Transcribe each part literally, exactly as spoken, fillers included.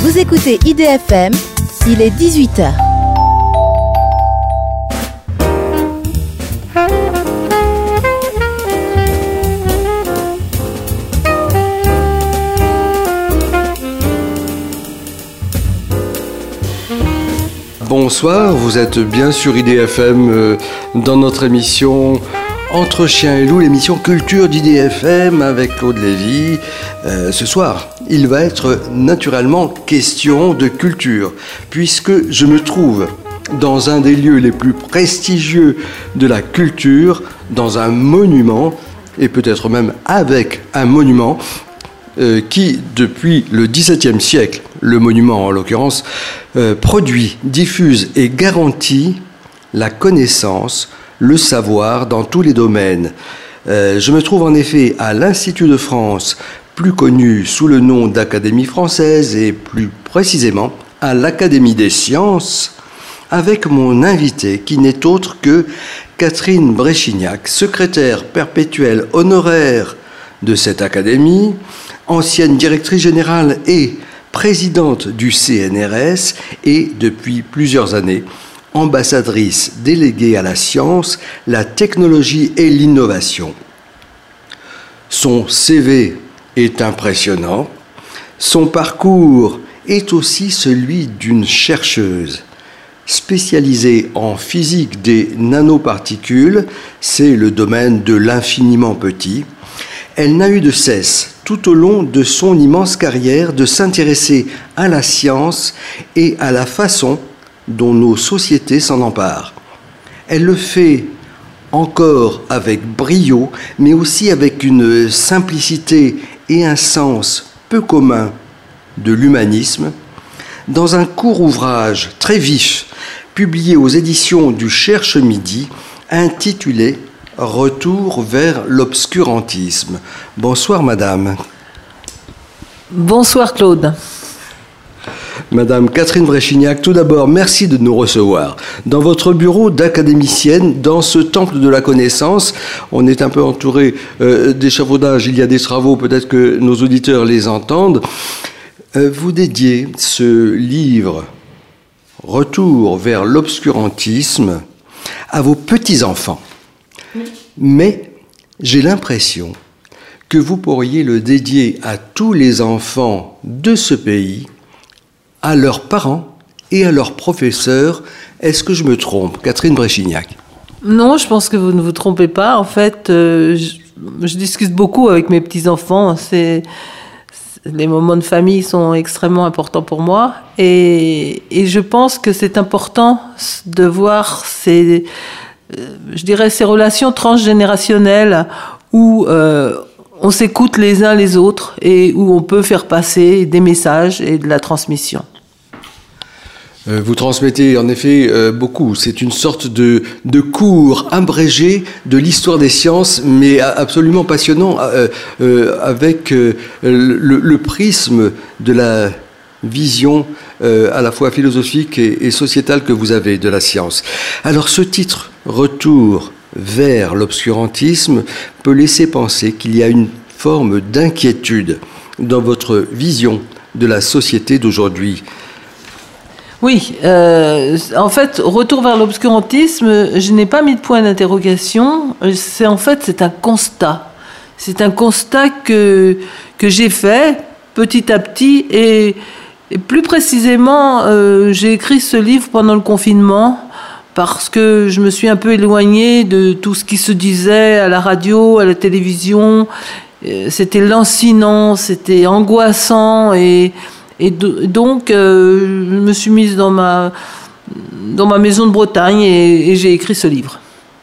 Vous écoutez I D F M, il est dix-huit heures. Bonsoir, vous êtes bien sur I D F M euh, dans notre émission Entre Chiens et Loups, l'émission Culture d'I D F M avec Claude Lévy. Euh, ce soir, il va être naturellement question de culture, puisque je me trouve dans un des lieux les plus prestigieux de la culture, dans un monument, et peut-être même avec un monument, euh, qui, depuis le dix-septième siècle, le monument en l'occurrence, euh, produit, diffuse et garantit la connaissance, le savoir dans tous les domaines. Euh, je me trouve en effet à l'Institut de France, plus connu sous le nom d'Académie française et plus précisément à l'Académie des sciences, avec mon invité qui n'est autre que Catherine Bréchignac, secrétaire perpétuelle honoraire de cette académie, ancienne directrice générale et présidente du C N R S et depuis plusieurs années ambassadrice déléguée à la science, la technologie et l'innovation. Son C V est impressionnant, son parcours est aussi celui d'une chercheuse spécialisée en physique des nanoparticules, c'est le domaine de l'infiniment petit. Elle n'a eu de cesse, tout au long de son immense carrière, de s'intéresser à la science et à la façon dont nos sociétés s'en emparent. Elle le fait encore avec brio, mais aussi avec une simplicité et un sens peu commun de l'humanisme, dans un court ouvrage très vif, publié aux éditions du Cherche Midi, intitulé « Retour vers l'obscurantisme ». Bonsoir, madame. Bonsoir, Claude. Madame Catherine Bréchignac, tout d'abord, merci de nous recevoir dans votre bureau d'académicienne, dans ce temple de la connaissance. On est un peu entouré euh, d'échafaudages, il y a des travaux, peut-être que nos auditeurs les entendent. Euh, vous dédiez ce livre, Retour vers l'obscurantisme, à vos petits-enfants. Oui. Mais j'ai l'impression que vous pourriez le dédier à tous les enfants de ce pays, à leurs parents et à leurs professeurs. Est-ce que je me trompe, Catherine Bréchignac? Non, je pense que vous ne vous trompez pas. En fait, euh, je, je discute beaucoup avec mes petits-enfants. C'est, c'est, les moments de famille sont extrêmement importants pour moi. Et, et je pense que c'est important de voir ces, euh, je dirais, ces relations transgénérationnelles où euh, on s'écoute les uns les autres et où on peut faire passer des messages et de la transmission. Vous transmettez en effet euh, beaucoup. C'est une sorte de, de cours abrégé de l'histoire des sciences, mais absolument passionnant, euh, euh, avec euh, le, le prisme de la vision euh, à la fois philosophique et, et sociétale que vous avez de la science. Alors ce titre, Retour vers l'obscurantisme, peut laisser penser qu'il y a une forme d'inquiétude dans votre vision de la société d'aujourd'hui. Oui, euh, en fait, retour vers l'obscurantisme, je n'ai pas mis de point d'interrogation. C'est en fait, c'est un constat. C'est un constat que que j'ai fait petit à petit et, et plus précisément, euh, j'ai écrit ce livre pendant le confinement parce que je me suis un peu éloignée de tout ce qui se disait à la radio, à la télévision. C'était lancinant, c'était angoissant et Et donc, euh, je me suis mise dans ma, dans ma maison de Bretagne et, et j'ai écrit ce livre.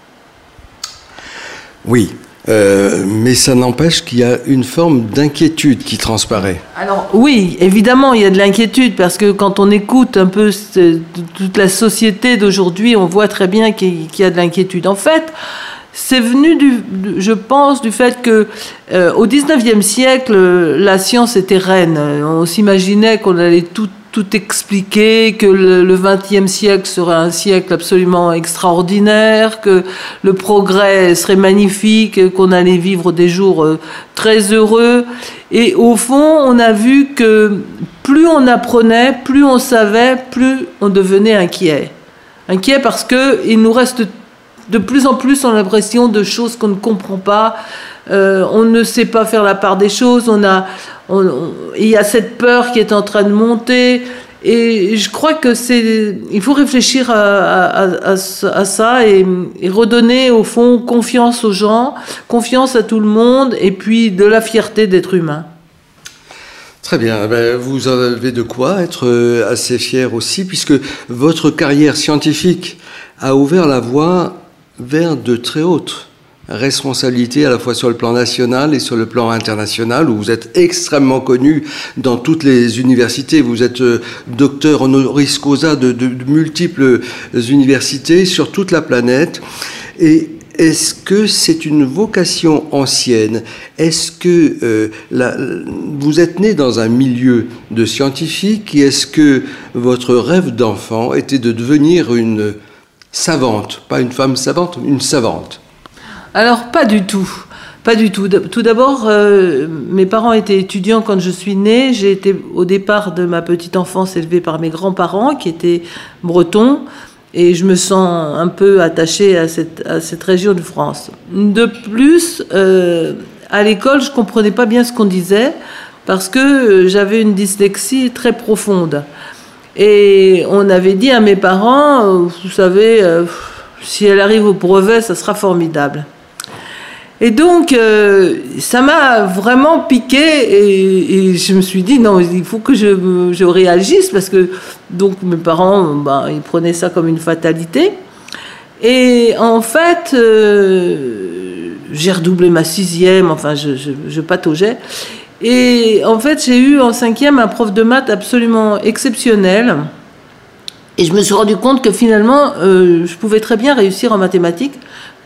Oui, euh, mais ça n'empêche qu'il y a une forme d'inquiétude qui transparaît. Alors oui, évidemment, il y a de l'inquiétude parce que quand on écoute un peu toute la société d'aujourd'hui, on voit très bien qu'il y a de l'inquiétude. En fait, c'est venu, du, je pense, du fait que euh, au dix-neuvième siècle, la science était reine. On s'imaginait qu'on allait tout, tout expliqué, que le vingtième siècle serait un siècle absolument extraordinaire, que le progrès serait magnifique, qu'on allait vivre des jours très heureux. Et au fond, on a vu que plus on apprenait, plus on savait, plus on devenait inquiet. Inquiet parce qu'il nous reste de plus en plus, on a l'impression de choses qu'on ne comprend pas. Euh, on ne sait pas faire la part des choses. On a, on, on, il y a cette peur qui est en train de monter. Et je crois que c'est, il faut réfléchir à, à, à, à ça et, et redonner au fond confiance aux gens, confiance à tout le monde, et puis de la fierté d'être humain. Très bien, ben, vous avez de quoi être assez fier aussi, puisque votre carrière scientifique a ouvert la voie vers de très hautes responsabilités, à la fois sur le plan national et sur le plan international, où vous êtes extrêmement connu dans toutes les universités. Vous êtes docteur honoris causa de, de, de multiples universités sur toute la planète. Et est-ce que c'est une vocation ancienne? Est-ce que euh, la, vous êtes né dans un milieu de scientifiques? Et est-ce que votre rêve d'enfant était de devenir une savante? Pas une femme savante, une savante. Alors, pas du tout. Pas du tout. Tout d'abord, euh, mes parents étaient étudiants quand je suis née. J'ai été, au départ de ma petite enfance, élevée par mes grands-parents, qui étaient bretons. Et je me sens un peu attachée à cette, à cette région de France. De plus, euh, à l'école, je ne comprenais pas bien ce qu'on disait, parce que j'avais une dyslexie très profonde. Et on avait dit à mes parents, vous savez, euh, si elle arrive au brevet, ça sera formidable. Et donc, euh, ça m'a vraiment piqué et, et je me suis dit, non, il faut que je, je réagisse parce que, donc, mes parents, ben, ils prenaient ça comme une fatalité. Et en fait, euh, j'ai redoublé ma sixième, enfin, je, je, je pataugeais. Et en fait, j'ai eu en cinquième un prof de maths absolument exceptionnel. Et je me suis rendu compte que finalement, euh, je pouvais très bien réussir en mathématiques.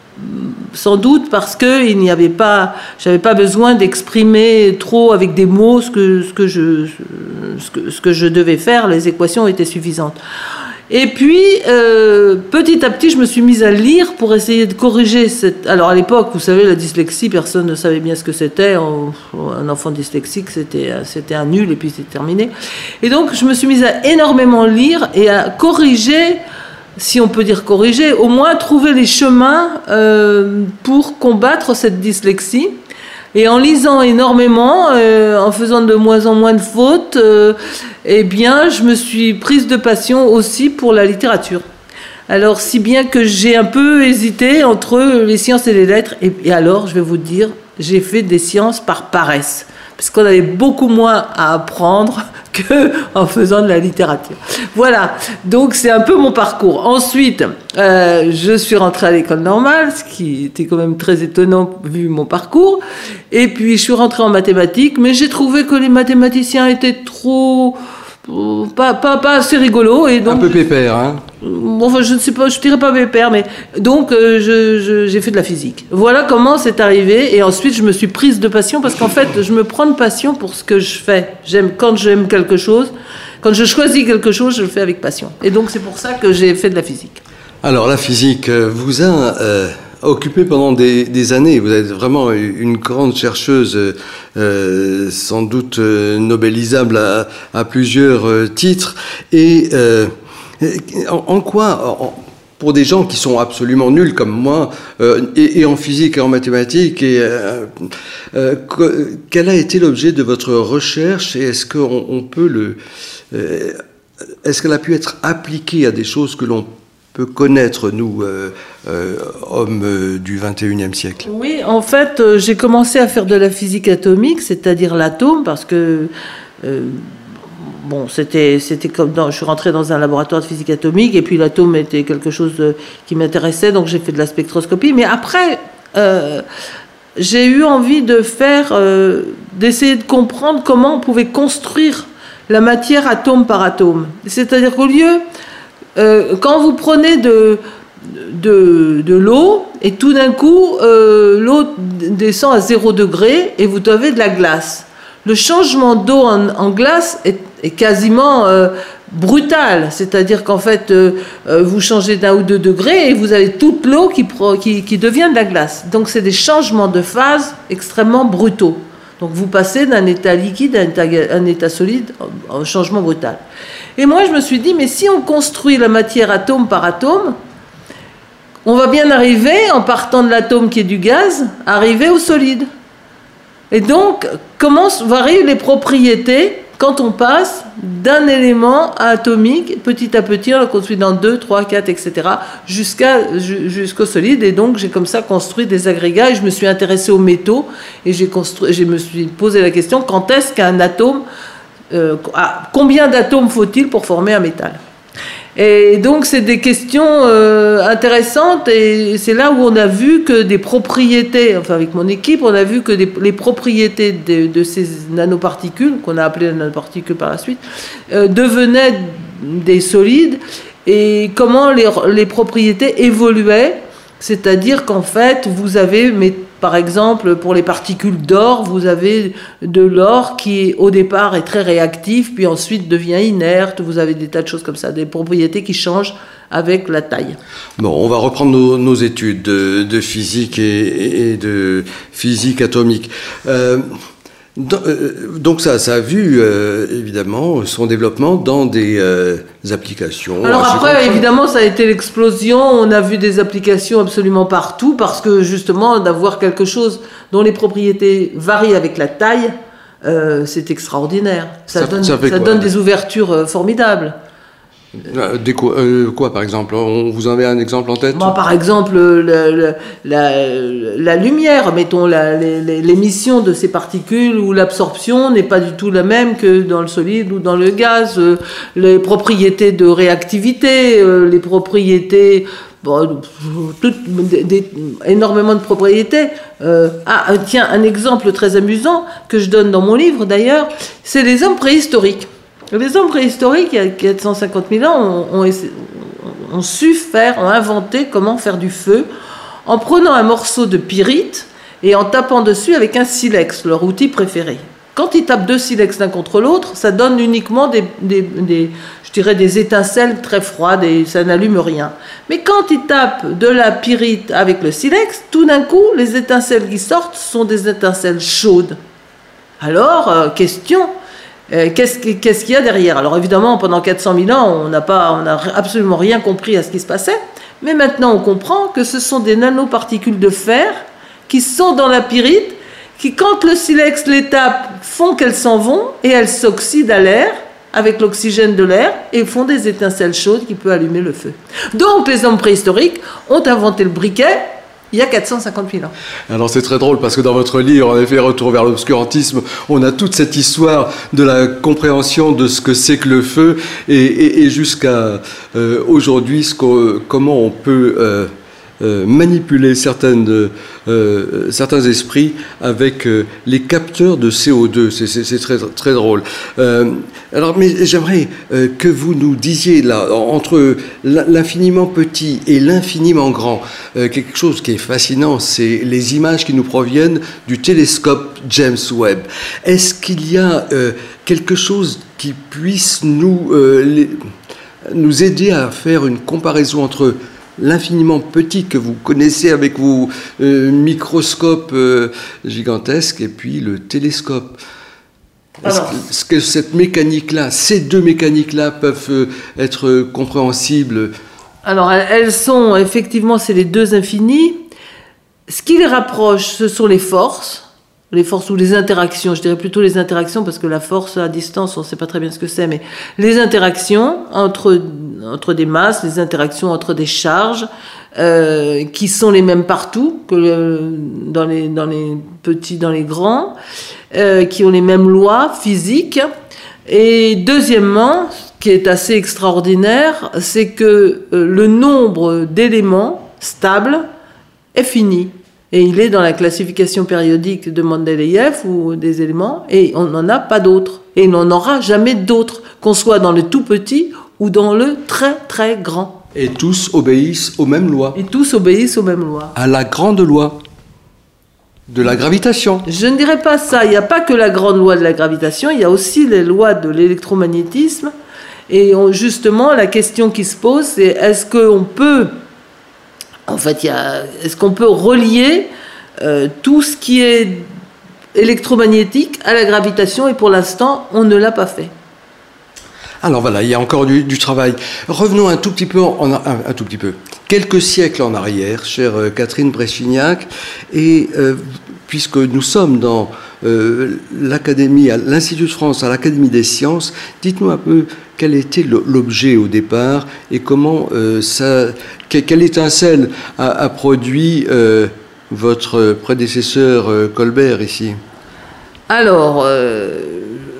Sans doute parce que il n'y avait pas, j'avais pas besoin d'exprimer trop avec des mots ce que ce que je ce que, ce que je devais faire. Les équations étaient suffisantes. Et puis euh, petit à petit, je me suis mise à lire pour essayer de corriger cette. Alors à l'époque, vous savez, la dyslexie, personne ne savait bien ce que c'était. Un enfant dyslexique, c'était c'était un nul et puis c'est terminé. Et donc je me suis mise à énormément lire et à corriger. Si on peut dire corriger, au moins trouver les chemins euh, pour combattre cette dyslexie. Et en lisant énormément, euh, en faisant de moins en moins de fautes, euh, eh bien, je me suis prise de passion aussi pour la littérature. Alors, si bien que j'ai un peu hésité entre les sciences et les lettres. Et, et alors, je vais vous dire, j'ai fait des sciences par paresse. Parce qu'on avait beaucoup moins à apprendre qu'en faisant de la littérature. Voilà, donc c'est un peu mon parcours. Ensuite, euh, je suis rentrée à l'école normale, ce qui était quand même très étonnant vu mon parcours. Et puis, je suis rentrée en mathématiques, mais j'ai trouvé que les mathématiciens étaient trop... Pas, pas, pas assez rigolo et donc, un peu pépère, hein. Enfin, je ne sais pas, je dirais pas pépère, mais donc euh, je, je, j'ai fait de la physique. Voilà comment c'est arrivé. Et ensuite, je me suis prise de passion parce qu'en fait, je me prends de passion pour ce que je fais. J'aime quand j'aime quelque chose, quand je choisis quelque chose, je le fais avec passion. Et donc, c'est pour ça que j'ai fait de la physique. Alors, la physique vous a euh, occupé pendant des, des années. Vous êtes vraiment une grande chercheuse, euh, sans doute euh, nobélisable à, à plusieurs euh, titres. Et euh, en, en quoi, en, pour des gens qui sont absolument nuls comme moi, euh, et, et en physique et en mathématiques, et, euh, euh, quel a été l'objet de votre recherche et est-ce qu'on on peut le, euh, est-ce qu'elle a pu être appliquée à des choses que l'on peut connaître, nous, euh, euh, hommes euh, du vingt et unième siècle? Oui, en fait, euh, j'ai commencé à faire de la physique atomique, c'est-à-dire l'atome, parce que, euh, bon, c'était, c'était comme dans, je suis rentrée dans un laboratoire de physique atomique, et puis l'atome était quelque chose de, qui m'intéressait, donc j'ai fait de la spectroscopie. Mais après, euh, j'ai eu envie de faire, euh, d'essayer de comprendre comment on pouvait construire la matière atome par atome. C'est-à-dire qu'au lieu... Euh, quand vous prenez de, de, de l'eau et tout d'un coup euh, l'eau descend à zéro degré et vous avez de la glace. Le changement d'eau en, en glace est est quasiment euh, brutal, c'est-à-dire qu'en fait, euh, euh, vous changez d'un ou deux degrés et vous avez toute l'eau qui, qui, qui devient de la glace. Donc, c'est des changements de phase extrêmement brutaux. Donc, vous passez d'un état liquide à un état, un état solide, un changement brutal. Et moi, je me suis dit, mais si on construit la matière atome par atome, on va bien arriver, en partant de l'atome qui est du gaz, arriver au solide. Et donc, comment varient les propriétés quand on passe d'un élément atomique, petit à petit, on l'a construit dans deux, trois, quatre, et cetera, jusqu'à, jusqu'au solide. Et donc, j'ai comme ça construit des agrégats et je me suis intéressée aux métaux et j'ai construit, je me suis posé la question, quand est-ce qu'un atome, euh, ah, combien d'atomes faut-il pour former un métal ? Et donc, c'est des questions euh, intéressantes et c'est là où on a vu que des propriétés, enfin avec mon équipe, on a vu que des, les propriétés de, de ces nanoparticules, qu'on a appelées nanoparticules par la suite, euh, devenaient des solides et comment les, les propriétés évoluaient. C'est-à-dire qu'en fait, vous avez, mais par exemple, pour les particules d'or, vous avez de l'or qui, au départ, est très réactif, puis ensuite devient inerte. Vous avez des tas de choses comme ça, des propriétés qui changent avec la taille. Bon, on va reprendre nos, nos études de, de physique et, et de physique atomique. Euh, Donc ça, ça a vu euh, évidemment son développement dans des euh, applications. Alors après, évidemment, ça a été l'explosion. On a vu des applications absolument partout parce que justement, d'avoir quelque chose dont les propriétés varient avec la taille, euh, c'est extraordinaire. Ça, ça donne, ça ça donne des ouvertures euh, formidables. Des quoi, euh, quoi, par exemple? On vous en avez un exemple en tête? Bon, par exemple, le, le, la, la lumière, mettons, la, l'émission de ces particules où l'absorption n'est pas du tout la même que dans le solide ou dans le gaz. Euh, les propriétés de réactivité, euh, les propriétés... Bon, toutes, des, des, énormément de propriétés. Euh, ah, tiens, un exemple très amusant que je donne dans mon livre, d'ailleurs, c'est les hommes préhistoriques. Les hommes préhistoriques, il y a quatre cent cinquante mille ans, ont, ont, ont su faire, ont inventé comment faire du feu en prenant un morceau de pyrite et en tapant dessus avec un silex, leur outil préféré. Quand ils tapent deux silex l'un contre l'autre, ça donne uniquement des, des, des, je dirais des étincelles très froides et ça n'allume rien. Mais quand ils tapent de la pyrite avec le silex, tout d'un coup, les étincelles qui sortent sont des étincelles chaudes. Alors, euh, question... Euh, qu'est-ce, qu'est-ce qu'il y a derrière? Alors évidemment, pendant quatre cent mille ans, on n'a pas, on n'a absolument rien compris à ce qui se passait, mais maintenant on comprend que ce sont des nanoparticules de fer qui sont dans la pyrite, qui quand le silex les tape, font qu'elles s'en vont et elles s'oxydent à l'air avec l'oxygène de l'air et font des étincelles chaudes qui peuvent allumer le feu. Donc les hommes préhistoriques ont inventé le briquet il y a quatre cent cinquante mille ans. Alors c'est très drôle parce que dans votre livre, en effet, Retour vers l'obscurantisme, on a toute cette histoire de la compréhension de ce que c'est que le feu et, et, et jusqu'à euh, aujourd'hui, ce qu'on, comment on peut euh, euh, manipuler certaines, euh, certains esprits avec euh, les capteurs de C O deux. C'est, c'est, c'est très, très drôle. Euh, alors, mais j'aimerais euh, que vous nous disiez, là, entre l'infiniment petit et l'infiniment grand, euh, quelque chose qui est fascinant, c'est les images qui nous proviennent du télescope James Webb. Est-ce qu'il y a euh, quelque chose qui puisse nous, euh, les, nous aider à faire une comparaison entre l'infiniment petit que vous connaissez avec vos euh, microscopes euh, gigantesques et puis le télescope? Est-ce que, est-ce que cette mécanique-là, ces deux mécaniques-là peuvent euh, être compréhensibles? Alors, elles sont, effectivement, c'est les deux infinis. Ce qui les rapproche, ce sont les forces. Les forces ou les interactions, je dirais plutôt les interactions, parce que la force à distance, on ne sait pas très bien ce que c'est, mais les interactions entre, entre des masses, les interactions entre des charges, euh, qui sont les mêmes partout, que le, dans, les, dans les petits, dans les grands, euh, qui ont les mêmes lois physiques. Et deuxièmement, ce qui est assez extraordinaire, c'est que euh, le nombre d'éléments stables est fini. Et il est dans la classification périodique de Mendeleïev ou des éléments, et on n'en a pas d'autres. Et il n'en aura jamais d'autres, qu'on soit dans le tout petit ou dans le très très grand. Et tous obéissent aux mêmes lois. Et tous obéissent aux mêmes lois. À la grande loi. De la gravitation. Je ne dirais pas ça. Il n'y a pas que la grande loi de la gravitation, il y a aussi les lois de l'électromagnétisme. Et on, justement, la question qui se pose, c'est est-ce qu'on peut, en fait, il y a, est-ce qu'on peut relier euh, tout ce qui est électromagnétique à la gravitation? Et pour l'instant, on ne l'a pas fait. Alors voilà, il y a encore du, du travail. Revenons un tout petit peu, en, un, un tout petit peu, quelques siècles en arrière, chère Catherine Bréchignac, et euh, puisque nous sommes dans euh, l'Académie, à l'Institut de France, à l'Académie des sciences, dites-nous un peu quel était l'objet au départ et comment euh, ça, quelle étincelle a, a produit euh, votre prédécesseur euh, Colbert ici. Alors. Euh...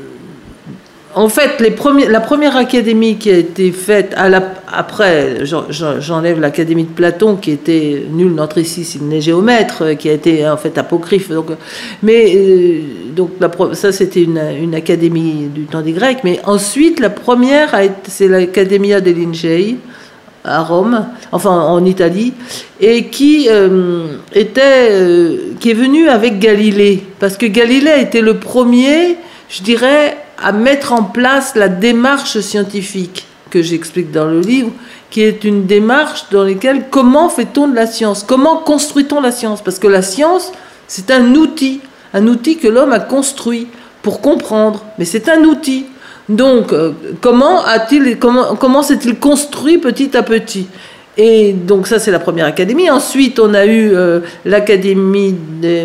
En fait, les premiers, la première académie qui a été faite, à la, après, j'enlève l'académie de Platon, qui était nul n'entre ici s'il n'est géomètre, qui a été en fait apocryphe. Donc, mais euh, donc la, ça, c'était une, une académie du temps des Grecs. Mais ensuite, la première, c'est l'Accademia dei Lincei à Rome, enfin en Italie, et qui euh, était, euh, qui est venue avec Galilée, parce que Galilée était le premier, je dirais, à mettre en place la démarche scientifique que j'explique dans le livre, qui est une démarche dans laquelle comment fait-on de la science, comment construit-on la science, parce que la science, c'est un outil, un outil que l'homme a construit pour comprendre, mais c'est un outil. Donc, euh, comment a-t-il, comment, comment s'est-il construit petit à petit? Et donc ça, c'est la première académie. Ensuite, on a eu euh, l'académie de,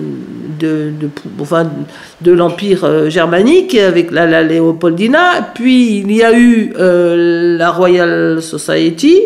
de, de, enfin, de l'Empire euh, germanique avec la, la Léopoldina. Puis, il y a eu euh, la Royal Society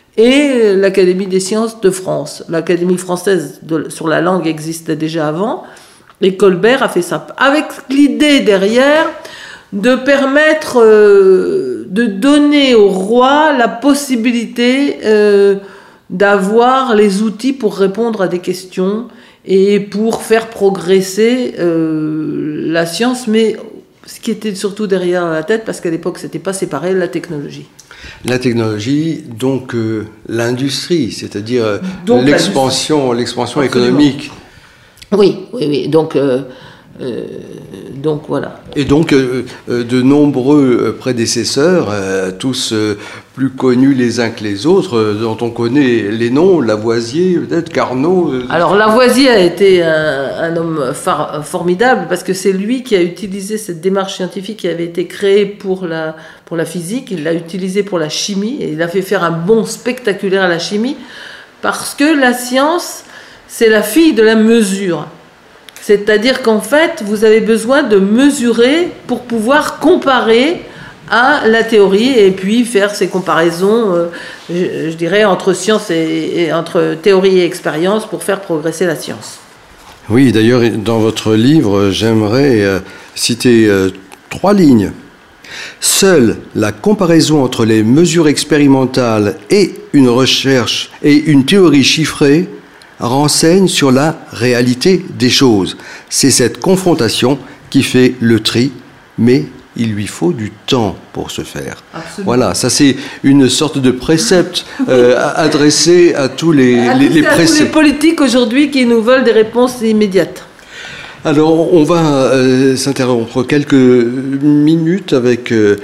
et l'Académie des sciences de France. L'Académie française de, sur la langue existait déjà avant. Et Colbert a fait ça. Avec l'idée derrière de permettre... Euh, de donner au roi la possibilité euh, d'avoir les outils pour répondre à des questions et pour faire progresser euh, la science, mais ce qui était surtout derrière la tête, parce qu'à l'époque, c'était pas séparé, la technologie. La technologie, donc euh, l'industrie, c'est-à-dire l'expansion, l'expansion économique. Oui, oui, oui. Donc... Euh, Euh, donc voilà. Et donc euh, de nombreux prédécesseurs, euh, tous euh, plus connus les uns que les autres, euh, dont on connaît les noms, Lavoisier, peut-être Carnot. Euh... Alors Lavoisier a été un, un homme far, formidable parce que c'est lui qui a utilisé cette démarche scientifique qui avait été créée pour la, pour la physique, il l'a utilisée pour la chimie et il a fait faire un bond spectaculaire à la chimie parce que la science, c'est la fille de la mesure. C'est-à-dire qu'en fait, vous avez besoin de mesurer pour pouvoir comparer à la théorie et puis faire ces comparaisons, euh, je, je dirais, entre science et, et entre théorie et expérience pour faire progresser la science. Oui, d'ailleurs, dans votre livre, j'aimerais euh, citer euh, trois lignes. Seule la comparaison entre les mesures expérimentales et une recherche et une théorie chiffrée renseigne sur la réalité des choses. C'est cette confrontation qui fait le tri, mais il lui faut du temps pour se faire. Absolument. Voilà, ça c'est une sorte de précepte euh, adressé à tous les, les, les, à tous les politiques aujourd'hui qui nous veulent des réponses immédiates. Alors, on va euh, s'interrompre quelques minutes avec euh,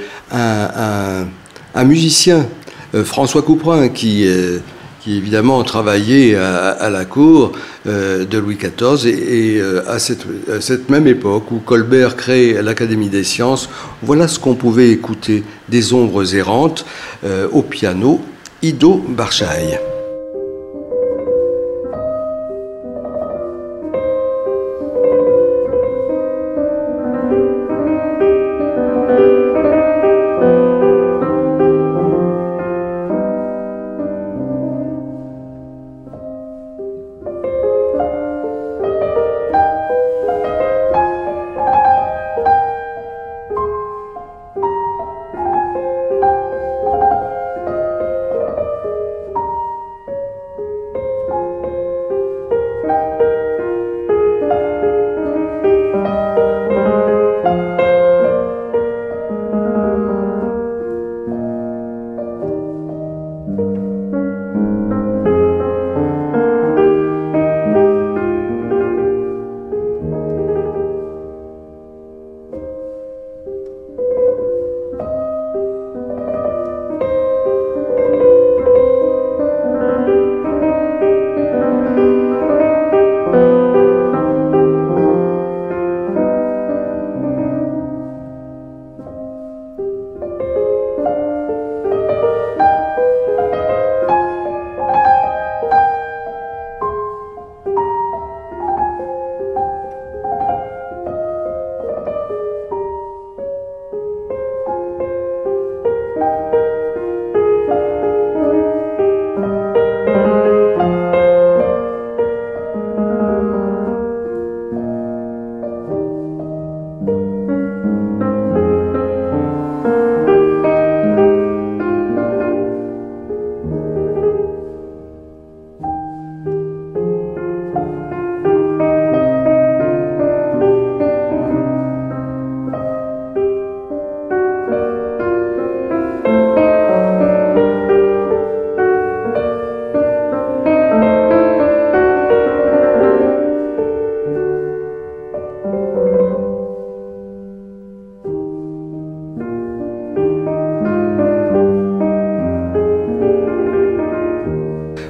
un, un, un musicien, euh, François Couperin, qui... Euh, qui évidemment travaillait à, à la cour euh, de Louis quatorze et, et euh, à, cette, à cette même époque où Colbert crée l'Académie des sciences, voilà ce qu'on pouvait écouter des ombres errantes euh, au piano, Ido Barshai.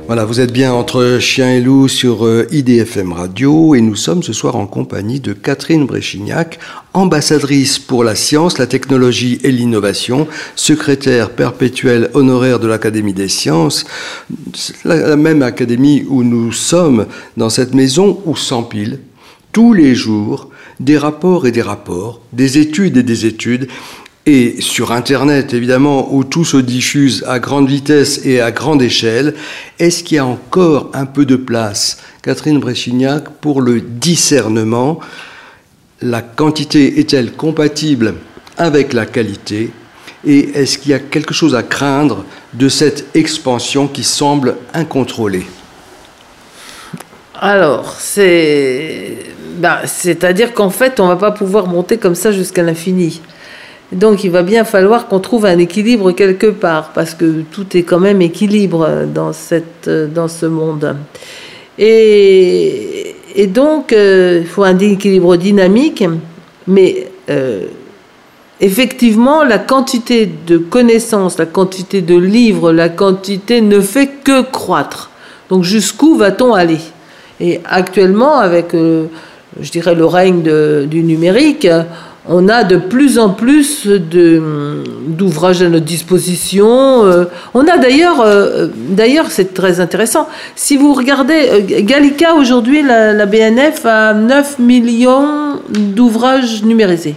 Voilà, vous êtes bien entre Chien et Loup sur I D F M Radio et nous sommes ce soir en compagnie de Catherine Bréchignac, ambassadrice pour la science, la technologie et l'innovation, secrétaire perpétuelle honoraire de l'Académie des sciences, la même académie où nous sommes dans cette maison où s'empilent tous les jours des rapports et des rapports, des études et des études. Et sur Internet, évidemment, où tout se diffuse à grande vitesse et à grande échelle, est-ce qu'il y a encore un peu de place, Catherine Bréchignac, pour le discernement? La quantité est-elle compatible avec la qualité? Et est-ce qu'il y a quelque chose à craindre de cette expansion qui semble incontrôlée? Alors, c'est... Ben, c'est-à-dire qu'en fait, on ne va pas pouvoir monter comme ça jusqu'à l'infini. Donc il va bien falloir qu'on trouve un équilibre quelque part, parce que tout est quand même équilibre dans, cette, dans ce monde. Et, et donc, euh, il faut un équilibre dynamique, mais euh, effectivement, la quantité de connaissances, la quantité de livres, la quantité ne fait que croître. Donc jusqu'où va-t-on aller? Et actuellement, avec, euh, je dirais, le règne de, du numérique, on a de plus en plus de, d'ouvrages à notre disposition. Euh, on a d'ailleurs, euh, d'ailleurs, c'est très intéressant. Si vous regardez, euh, Gallica, aujourd'hui, la, la B N F a neuf millions d'ouvrages numérisés.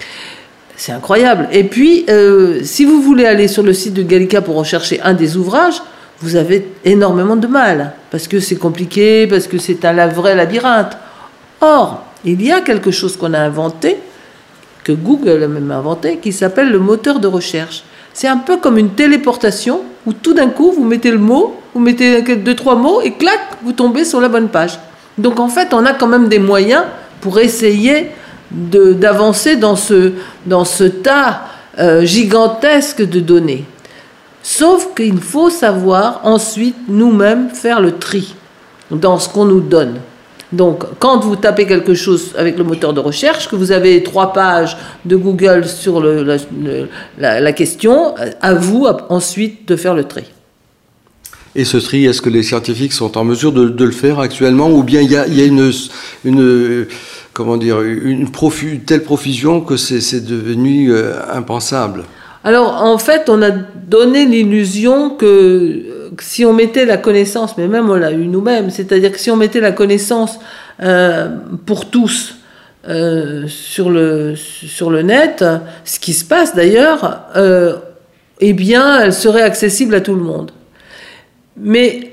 C'est incroyable. Et puis, euh, si vous voulez aller sur le site de Gallica pour rechercher un des ouvrages, vous avez énormément de mal. Parce que c'est compliqué, parce que c'est un vrai labyrinthe. Or, il y a quelque chose qu'on a inventé, que Google a même inventé, qui s'appelle le moteur de recherche. C'est un peu comme une téléportation, où tout d'un coup, vous mettez le mot, vous mettez deux, trois mots, et clac, vous tombez sur la bonne page. Donc en fait, on a quand même des moyens pour essayer de, d'avancer dans ce, dans ce tas euh, gigantesque de données. Sauf qu'il faut savoir ensuite, nous-mêmes, faire le tri dans ce qu'on nous donne. Donc, quand vous tapez quelque chose avec le moteur de recherche, que vous avez trois pages de Google sur le, la, le, la, la question, à vous ensuite de faire le tri. Et ce tri, est-ce que les scientifiques sont en mesure de, de le faire actuellement, ou bien il y a, il y a une, une, comment dire, une profu, telle profusion que c'est, c'est devenu euh, impensable? Alors, en fait, on a donné l'illusion que, que si on mettait la connaissance, mais même on l'a eu nous-mêmes, c'est-à-dire que si on mettait la connaissance euh, pour tous euh, sur, le, sur le net, ce qui se passe d'ailleurs, euh, eh bien, elle serait accessible à tout le monde. Mais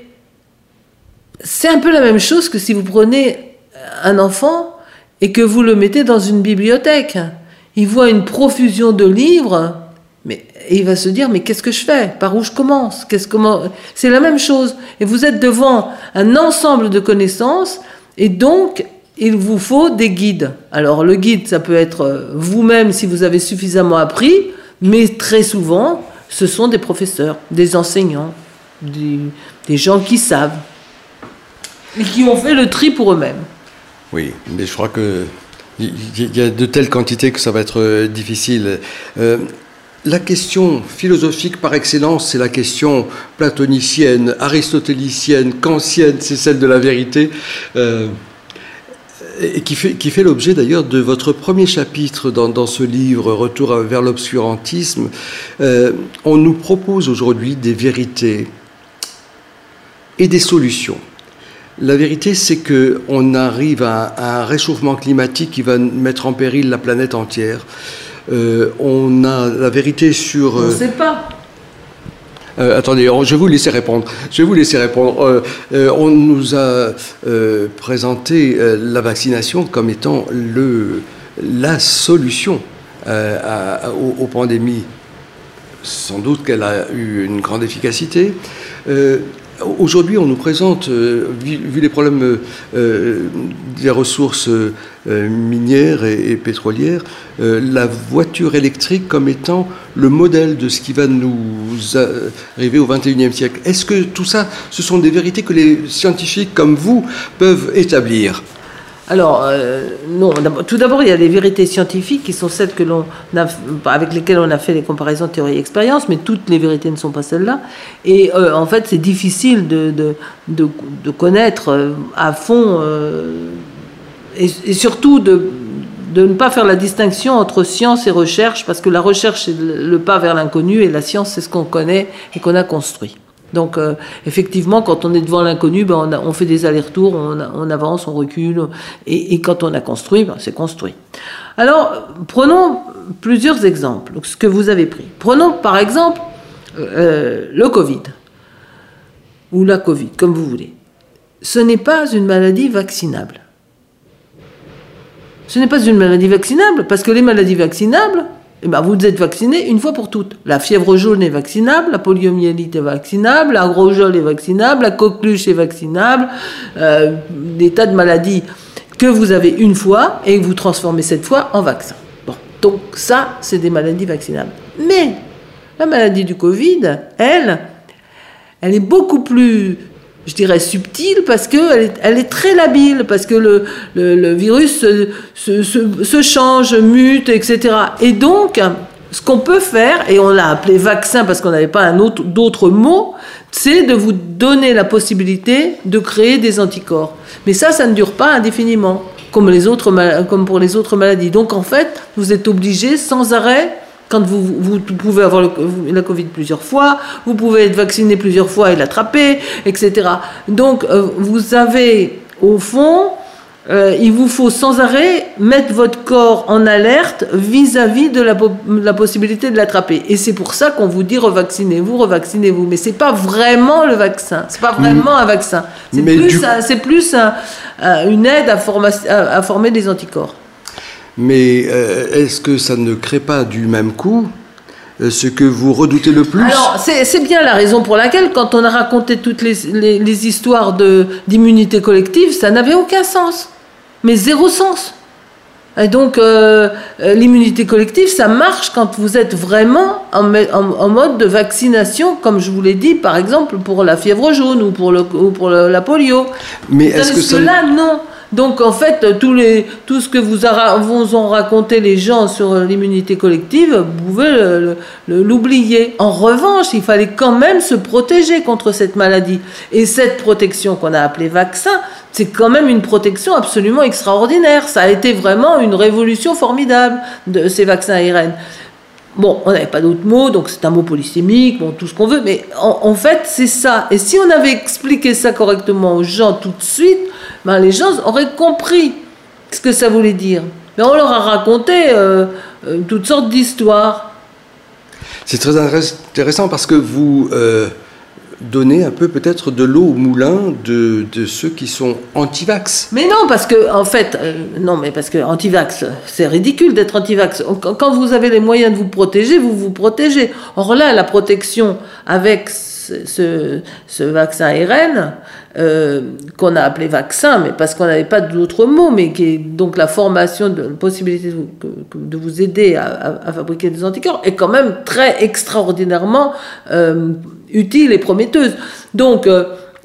c'est un peu la même chose que si vous prenez un enfant et que vous le mettez dans une bibliothèque. Il voit une profusion de livres... Mais il va se dire, mais qu'est-ce que je fais? Par où je commence? Qu'est-ce, comment... C'est la même chose. Et vous êtes devant un ensemble de connaissances, et donc, il vous faut des guides. Alors, le guide, ça peut être vous-même si vous avez suffisamment appris, mais très souvent, ce sont des professeurs, des enseignants, des, des gens qui savent, et qui ont fait le tri pour eux-mêmes. Oui, mais je crois que il y a de telles quantités que ça va être difficile. Euh, La question philosophique par excellence, c'est la question platonicienne, aristotélicienne, kantienne, c'est celle de la vérité, euh, et qui fait, qui fait l'objet d'ailleurs de votre premier chapitre dans, dans ce livre, Retour vers l'obscurantisme. Euh, on nous propose aujourd'hui des vérités et des solutions. La vérité, c'est qu'on arrive à, à un réchauffement climatique qui va mettre en péril la planète entière. Euh, on a la vérité sur... Euh, on ne sait pas. Euh, attendez, je vais vous laisser répondre. Je vais vous laisser répondre. Euh, euh, on nous a euh, présenté euh, la vaccination comme étant le, la solution euh, à, à, aux, aux pandémies. Sans doute qu'elle a eu une grande efficacité. Euh, Aujourd'hui, on nous présente, euh, vu, vu les problèmes euh, des ressources euh, minières et, et pétrolières, euh, la voiture électrique comme étant le modèle de ce qui va nous arriver au vingt et unième siècle. Est-ce que tout ça, ce sont des vérités que les scientifiques comme vous peuvent établir ? Alors, euh, non. Tout d'abord, il y a les vérités scientifiques qui sont celles que l'on a, avec lesquelles on a fait les comparaisons théorie-expérience, mais toutes les vérités ne sont pas celles-là. Et euh, en fait, c'est difficile de, de, de, de connaître à fond euh, et, et surtout de, de ne pas faire la distinction entre science et recherche, parce que la recherche, c'est le pas vers l'inconnu, et la science, c'est ce qu'on connaît et qu'on a construit. Donc, euh, effectivement, quand on est devant l'inconnu, ben, on, a, on fait des allers-retours, on, on avance, on recule, et, et quand on a construit, ben, c'est construit. Alors, prenons plusieurs exemples, ce que vous avez pris. Prenons, par exemple, euh, le Covid, ou la Covid, comme vous voulez. Ce n'est pas une maladie vaccinable. Ce n'est pas une maladie vaccinable, parce que les maladies vaccinables, eh ben, vous êtes vacciné une fois pour toutes. La fièvre jaune est vaccinable, la poliomyélite est vaccinable, la rougeole est vaccinable, la coqueluche est vaccinable, euh, des tas de maladies que vous avez une fois et que vous transformez cette fois en vaccin. Bon, donc ça, c'est des maladies vaccinables. Mais la maladie du Covid, elle, elle est beaucoup plus, je dirais, subtile, parce qu'elle est, elle est très labile, parce que le, le, le virus se, se, se, se change, mute, et cetera. Et donc, ce qu'on peut faire, et on l'a appelé vaccin parce qu'on n'avait pas un autre, d'autres mots, c'est de vous donner la possibilité de créer des anticorps. Mais ça, ça ne dure pas indéfiniment, comme, les autres, comme pour les autres maladies. Donc, en fait, vous êtes obligé sans arrêt. Quand vous, vous pouvez avoir le, la Covid plusieurs fois, vous pouvez être vacciné plusieurs fois et l'attraper, et cetera. Donc, euh, vous avez, au fond, euh, il vous faut sans arrêt mettre votre corps en alerte vis-à-vis de la, la possibilité de l'attraper. Et c'est pour ça qu'on vous dit revaccinez-vous, revaccinez-vous. Mais c'est pas vraiment le vaccin. C'est pas vraiment mmh. un vaccin. C'est Mais plus, du... un, c'est plus un, un, une aide à, forma, à, à former des anticorps. Mais euh, est-ce que ça ne crée pas du même coup euh, ce que vous redoutez le plus ? Alors, c'est, c'est bien la raison pour laquelle, quand on a raconté toutes les, les, les histoires de, d'immunité collective, ça n'avait aucun sens. Mais zéro sens. Et donc, euh, l'immunité collective, ça marche quand vous êtes vraiment en, en, en mode de vaccination, comme je vous l'ai dit, par exemple, pour la fièvre jaune ou pour, le, ou pour le, la polio. Mais est-ce que ça... là, non. Donc, en fait, tous les, tout ce que vous, a, vous ont raconté les gens sur l'immunité collective, vous pouvez le, le, l'oublier. En revanche, il fallait quand même se protéger contre cette maladie. Et cette protection qu'on a appelée vaccin, c'est quand même une protection absolument extraordinaire. Ça a été vraiment une révolution formidable de ces vaccins A R N. Bon, on n'avait pas d'autres mots, donc c'est un mot polysémique, bon, tout ce qu'on veut, mais en, en fait, c'est ça. Et si on avait expliqué ça correctement aux gens tout de suite, ben, les gens auraient compris ce que ça voulait dire. Mais on leur a raconté euh, euh, toutes sortes d'histoires. C'est très intéressant parce que vous euh, donnez un peu peut-être de l'eau au moulin de, de ceux qui sont anti-vax. Mais non, parce que, en fait, euh, non, mais parce que anti-vax, c'est ridicule d'être anti-vax. Quand vous avez les moyens de vous protéger, vous vous protégez. Or là, la protection avec ce, ce, ce vaccin A R N, euh, qu'on a appelé vaccin, mais parce qu'on n'avait pas d'autres mots, mais qui est donc la formation, de la possibilité de vous, de vous aider à, à, à fabriquer des anticorps, est quand même très extraordinairement euh, utile et prometteuse. Donc, euh,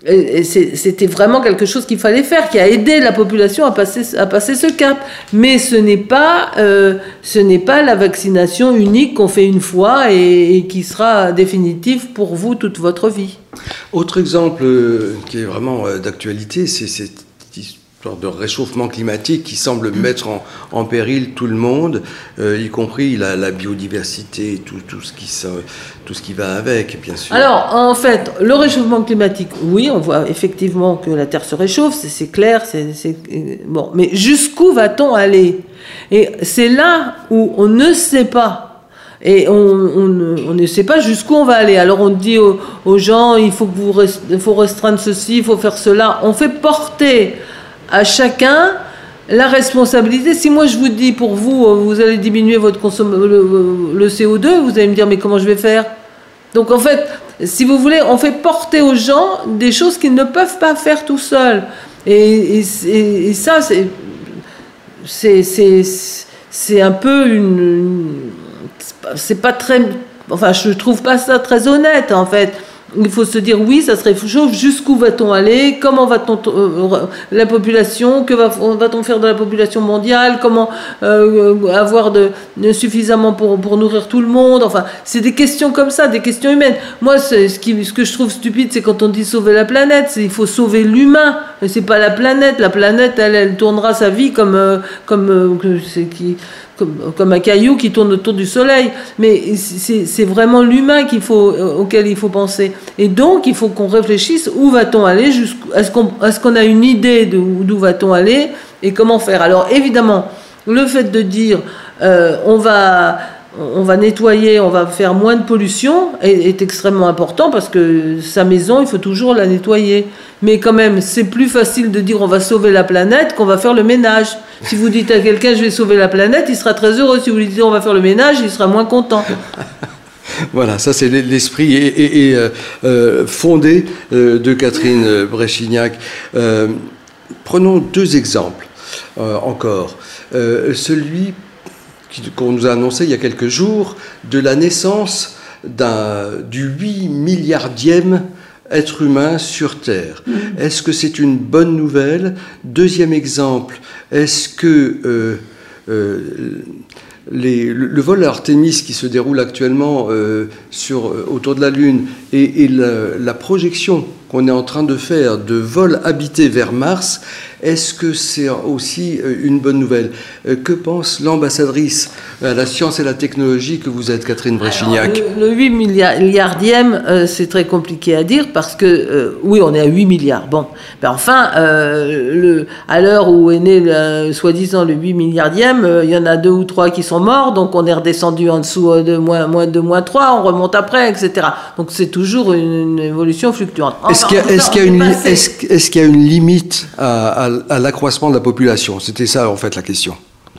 c'était vraiment quelque chose qu'il fallait faire, qui a aidé la population à passer, à passer ce cap. Mais ce n'est pas, euh, ce n'est pas la vaccination unique qu'on fait une fois et, et qui sera définitive pour vous toute votre vie. Autre exemple euh, qui est vraiment euh, d'actualité, c'est cette histoire de réchauffement climatique qui semble mettre en, en péril tout le monde, euh, y compris la, la biodiversité, tout, tout, ce qui, tout ce qui va avec, bien sûr. Alors, en fait, le réchauffement climatique, oui, on voit effectivement que la Terre se réchauffe, c'est, c'est clair, c'est, c'est, bon, mais jusqu'où va-t-on aller ? Et c'est là où on ne sait pas. Et on, on, on ne sait pas jusqu'où on va aller. Alors on dit aux, aux gens, il faut, que vous rest, il faut restreindre ceci, il faut faire cela. On fait porter à chacun la responsabilité. Si moi je vous dis, pour vous, vous allez diminuer votre consomm- le, le C O deux, vous allez me dire, mais comment je vais faire ? Donc en fait, si vous voulez, on fait porter aux gens des choses qu'ils ne peuvent pas faire tout seuls. Et, et, et, et ça, c'est, c'est, c'est, c'est un peu une... une c'est pas très, enfin je trouve pas ça très honnête en fait. il faut se dire oui, ça se réchauffe, jusqu'où va-t-on aller, comment va-t-on euh, la population, que va, va-t-on faire de la population mondiale, comment euh, avoir de, de suffisamment pour, pour nourrir tout le monde, enfin c'est des questions comme ça, des questions humaines. Moi c'est, ce, qui, ce que je trouve stupide, c'est quand on dit sauver la planète, c'est, il faut sauver l'humain, et c'est pas la planète, la planète elle, elle tournera sa vie comme, euh, comme, euh, c'est qui, comme, comme un caillou qui tourne autour du soleil, mais c'est, c'est vraiment l'humain qu'il faut, auquel il faut penser. Et donc, il faut qu'on réfléchisse où va-t-on aller, est-ce qu'on, est-ce qu'on a une idée de d'où va-t-on aller et comment faire. Alors, évidemment, le fait de dire euh, on va... on va nettoyer, on va faire moins de pollution est, est extrêmement important parce que sa maison, il faut toujours la nettoyer. Mais quand même, c'est plus facile de dire on va sauver la planète qu'on va faire le ménage. Si vous dites à quelqu'un je vais sauver la planète, il sera très heureux. Si vous lui dites on va faire le ménage, il sera moins content. Voilà, ça c'est l'esprit et, et, et, euh, fondé euh, de Catherine Bréchignac. Euh, prenons deux exemples euh, encore. Euh, celui qu'on nous a annoncé il y a quelques jours, de la naissance d'un, du huit milliardième être humain sur Terre. Mmh. Est-ce que c'est une bonne nouvelle? Deuxième exemple, est-ce que euh, euh, les, le, le vol Artemis qui se déroule actuellement euh, sur, euh, autour de la Lune et, et la, la projection qu'on est en train de faire de vol habité vers Mars, est-ce que c'est aussi une bonne nouvelle? Que pense l'ambassadrice à la science et la technologie que vous êtes, Catherine Bréchignac? Alors, le, le huit milliardième, euh, c'est très compliqué à dire parce que, euh, oui, on est à huit milliards. Bon, ben enfin, euh, le, à l'heure où est né, le, soi-disant, le huit milliardième, euh, il y en a deux ou trois qui sont morts, donc on est redescendu en dessous de moins, moins deux, moins trois, on remonte après, et cetera. Donc c'est toujours une, une évolution fluctuante. Enfin, est-ce qu'il y a, est-ce qu'il y a, une, est-ce, est-ce qu'il y a une limite à, à à l'accroissement de la population? C'était ça, en fait, la question.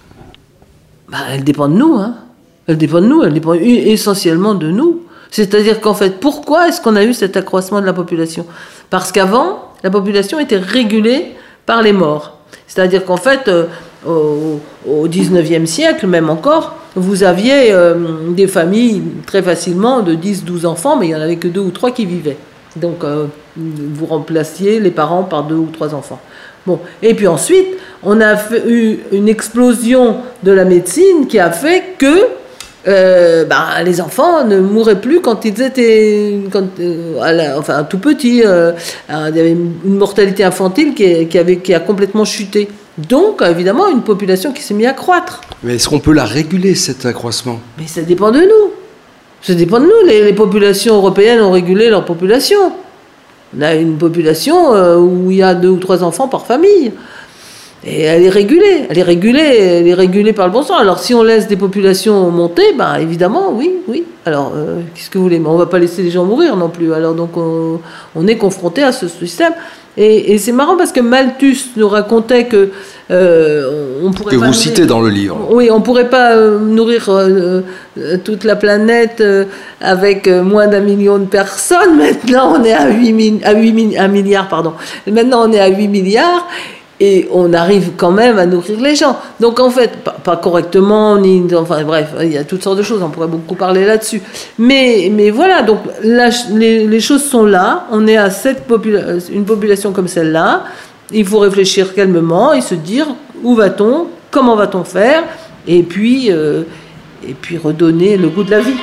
Bah, elle dépend de nous, hein. Elle dépend de nous, elle dépend essentiellement de nous. C'est-à-dire qu'en fait, pourquoi est-ce qu'on a eu cet accroissement de la population? Parce qu'avant, la population était régulée par les morts. C'est-à-dire qu'en fait, euh, au, au dix-neuvième siècle, même encore, vous aviez euh, des familles très facilement de dix douze enfants, mais il n'y en avait que deux ou trois qui vivaient. Donc, euh, vous remplaciez les parents par deux ou trois enfants. Bon, et puis ensuite, on a fait, eu une explosion de la médecine qui a fait que euh, bah, les enfants ne mouraient plus quand ils étaient quand, euh, à la, enfin, tout petits. Euh, il y avait une mortalité infantile qui, qui, avait, qui a complètement chuté. Donc, évidemment, une population qui s'est mise à croître. Mais est-ce qu'on peut la réguler, cet accroissement? Mais ça dépend de nous. Ça dépend de nous. Les, les populations européennes ont régulé leur population. On a une population euh, où il y a deux ou trois enfants par famille. Et elle est régulée. Elle est régulée, elle est régulée par le bon sens. Alors, si on laisse des populations monter, ben, évidemment, oui, oui. Alors, euh, qu'est-ce que vous voulez? Mais on ne va pas laisser les gens mourir non plus. Alors, donc, on, on est confronté à ce système. Et, et c'est marrant parce que Malthus nous racontait que euh, on pourrait que pas vous nourrir, citez dans le livre. Oui, on pourrait pas euh, nourrir euh, euh, toute la planète euh, avec euh, moins d'un million de personnes. Maintenant, on est à huit, à huit un milliard, pardon. Maintenant, on est à huit milliards. Et on arrive quand même à nourrir les gens. Donc en fait, pas, pas correctement, ni, enfin bref, il y a toutes sortes de choses, on pourrait beaucoup parler là-dessus. Mais, mais voilà, donc la, les, les choses sont là, on est à cette popula- une population comme celle-là, il faut réfléchir calmement et se dire où va-t-on, comment va-t-on faire, et puis, euh, et puis redonner le goût de la vie.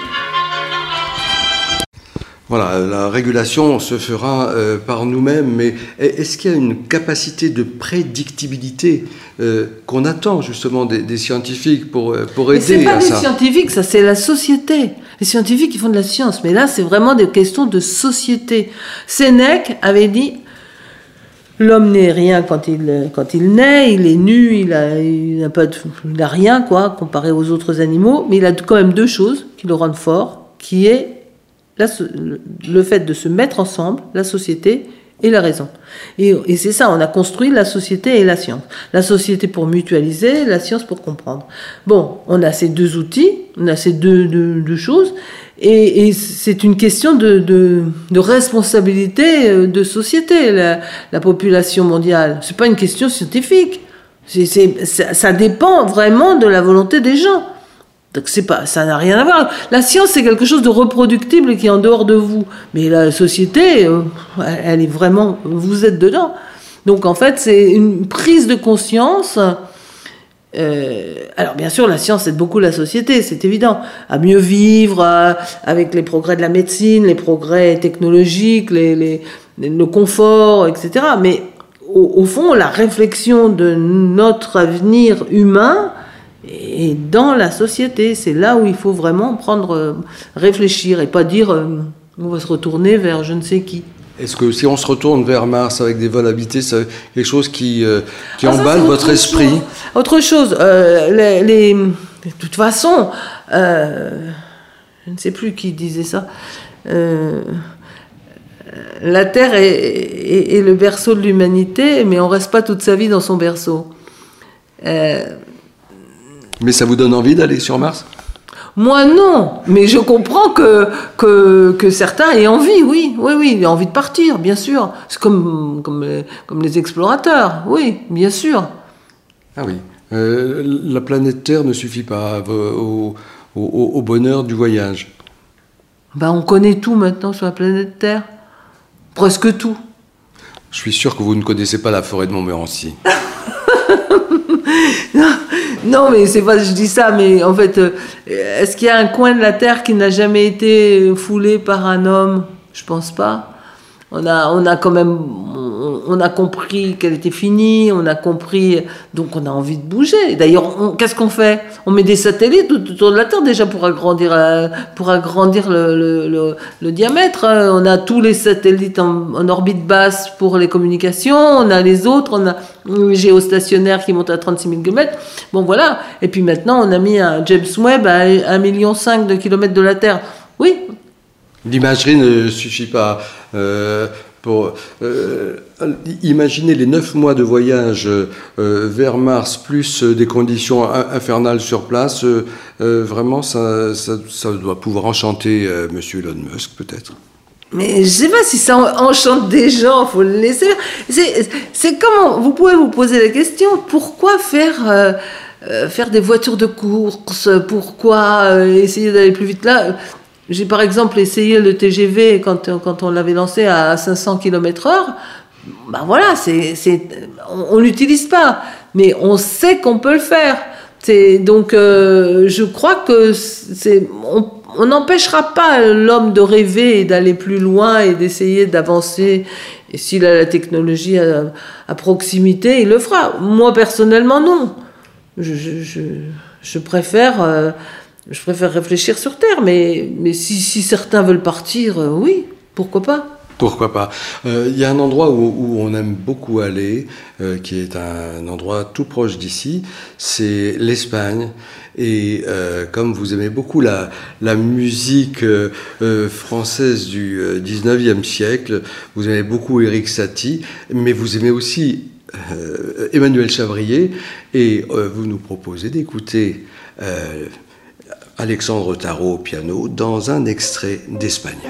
Voilà, la régulation se fera euh, par nous-mêmes, mais est-ce qu'il y a une capacité de prédictibilité euh, qu'on attend justement des, des scientifiques pour, pour aider à ça? Mais c'est pas les scientifiques, ça c'est la société. Les scientifiques, ils font de la science, mais là c'est vraiment des questions de société. Sénèque avait dit l'homme n'est rien quand il, quand il naît, il est nu, il a, il a, pas de, il a rien quoi, comparé aux autres animaux, mais il a quand même deux choses qui le rendent fort, qui est La, le fait de se mettre ensemble, la société et la raison. Et, et c'est ça, on a construit la société et la science. La société pour mutualiser, la science pour comprendre. Bon, on a ces deux outils, on a ces deux, deux, deux choses, et, et c'est une question de, de, de responsabilité de société, la, la population mondiale. C'est pas une question scientifique. C'est, c'est, ça, ça dépend vraiment de la volonté des gens. Donc c'est pas, ça n'a rien à voir. La science, c'est quelque chose de reproductible qui est en dehors de vous. Mais la société, euh, elle est vraiment, vous êtes dedans. Donc en fait, c'est une prise de conscience. Euh, alors bien sûr, la science aide beaucoup la société, c'est évident, à mieux vivre, à, avec les progrès de la médecine, les progrès technologiques, les, les, le confort, et cetera. Mais au, au fond, la réflexion de notre avenir humain est dans la société. C'est là où il faut vraiment prendre, réfléchir et pas dire euh, on va se retourner vers je ne sais qui. Est-ce que si on se retourne vers Mars avec des vols habités, c'est quelque chose qui, euh, qui ah, ça, emballe votre autre esprit? chose. Autre chose, euh, les, les, de toute façon, euh, je ne sais plus qui disait ça, euh, la Terre est, est, est le berceau de l'humanité, mais on ne reste pas toute sa vie dans son berceau. Euh, mais ça vous donne envie d'aller sur Mars? Moi, non, mais je comprends que, que, que certains aient envie, oui, oui, oui, aient envie de partir, bien sûr. C'est comme, comme, les, comme les explorateurs, oui, bien sûr. Ah oui, euh, la planète Terre ne suffit pas au, au, au bonheur du voyage. Ben, on connaît tout maintenant sur la planète Terre, presque tout. Je suis sûr que vous ne connaissez pas la forêt de Montmorency. non, non, mais c'est pas que je dis ça, mais en fait, euh, est-ce qu'il y a un coin de la Terre qui n'a jamais été foulé par un homme? Je pense pas. On a, on a quand même, on, on a compris qu'elle était finie, on a compris, donc on a envie de bouger. D'ailleurs, on, qu'est-ce qu'on fait? On met des satellites tout autour de la Terre déjà pour agrandir, euh, pour agrandir le, le, le, le diamètre. On a tous les satellites en, en orbite basse pour les communications, on a les autres, on a les géostationnaires qui montent à trente-six mille kilomètres. Bon voilà. Et puis maintenant, on a mis un James Webb à un virgule cinq million de kilomètres de la Terre. Oui. L'imagerie ne suffit pas. Euh, pour euh, imaginer les neuf mois de voyage euh, vers Mars, plus euh, des conditions infernales sur place, euh, euh, vraiment, ça, ça, ça doit pouvoir enchanter euh, Monsieur Elon Musk, peut-être. Mais je ne sais pas si ça enchante des gens, il faut le laisser faire. C'est, c'est comment, vous pouvez vous poser la question, pourquoi faire... Euh, euh, faire des voitures de course, pourquoi euh, essayer d'aller plus vite là? J'ai par exemple essayé le T G V quand, quand on l'avait lancé à cinq cents kilomètres heure. Ben voilà, c'est, c'est, on ne l'utilise pas, mais on sait qu'on peut le faire. C'est, donc euh, je crois que c'est, on n'empêchera pas l'homme de rêver et d'aller plus loin et d'essayer d'avancer. Et s'il a la technologie à, à proximité, il le fera. Moi personnellement, non. Je, je, je, je préfère... Euh, Je préfère réfléchir sur Terre, mais, mais si, si certains veulent partir, euh, oui, pourquoi pas? Pourquoi pas. Il euh, y a un endroit où, où on aime beaucoup aller, euh, qui est un, un endroit tout proche d'ici, c'est l'Espagne. Et euh, comme vous aimez beaucoup la, la musique euh, euh, française du euh, dix-neuvième siècle, vous aimez beaucoup Erik Satie, mais vous aimez aussi euh, Emmanuel Chabrier, et euh, vous nous proposez d'écouter... Euh, Alexandre Tarot au piano dans un extrait d'Espagne.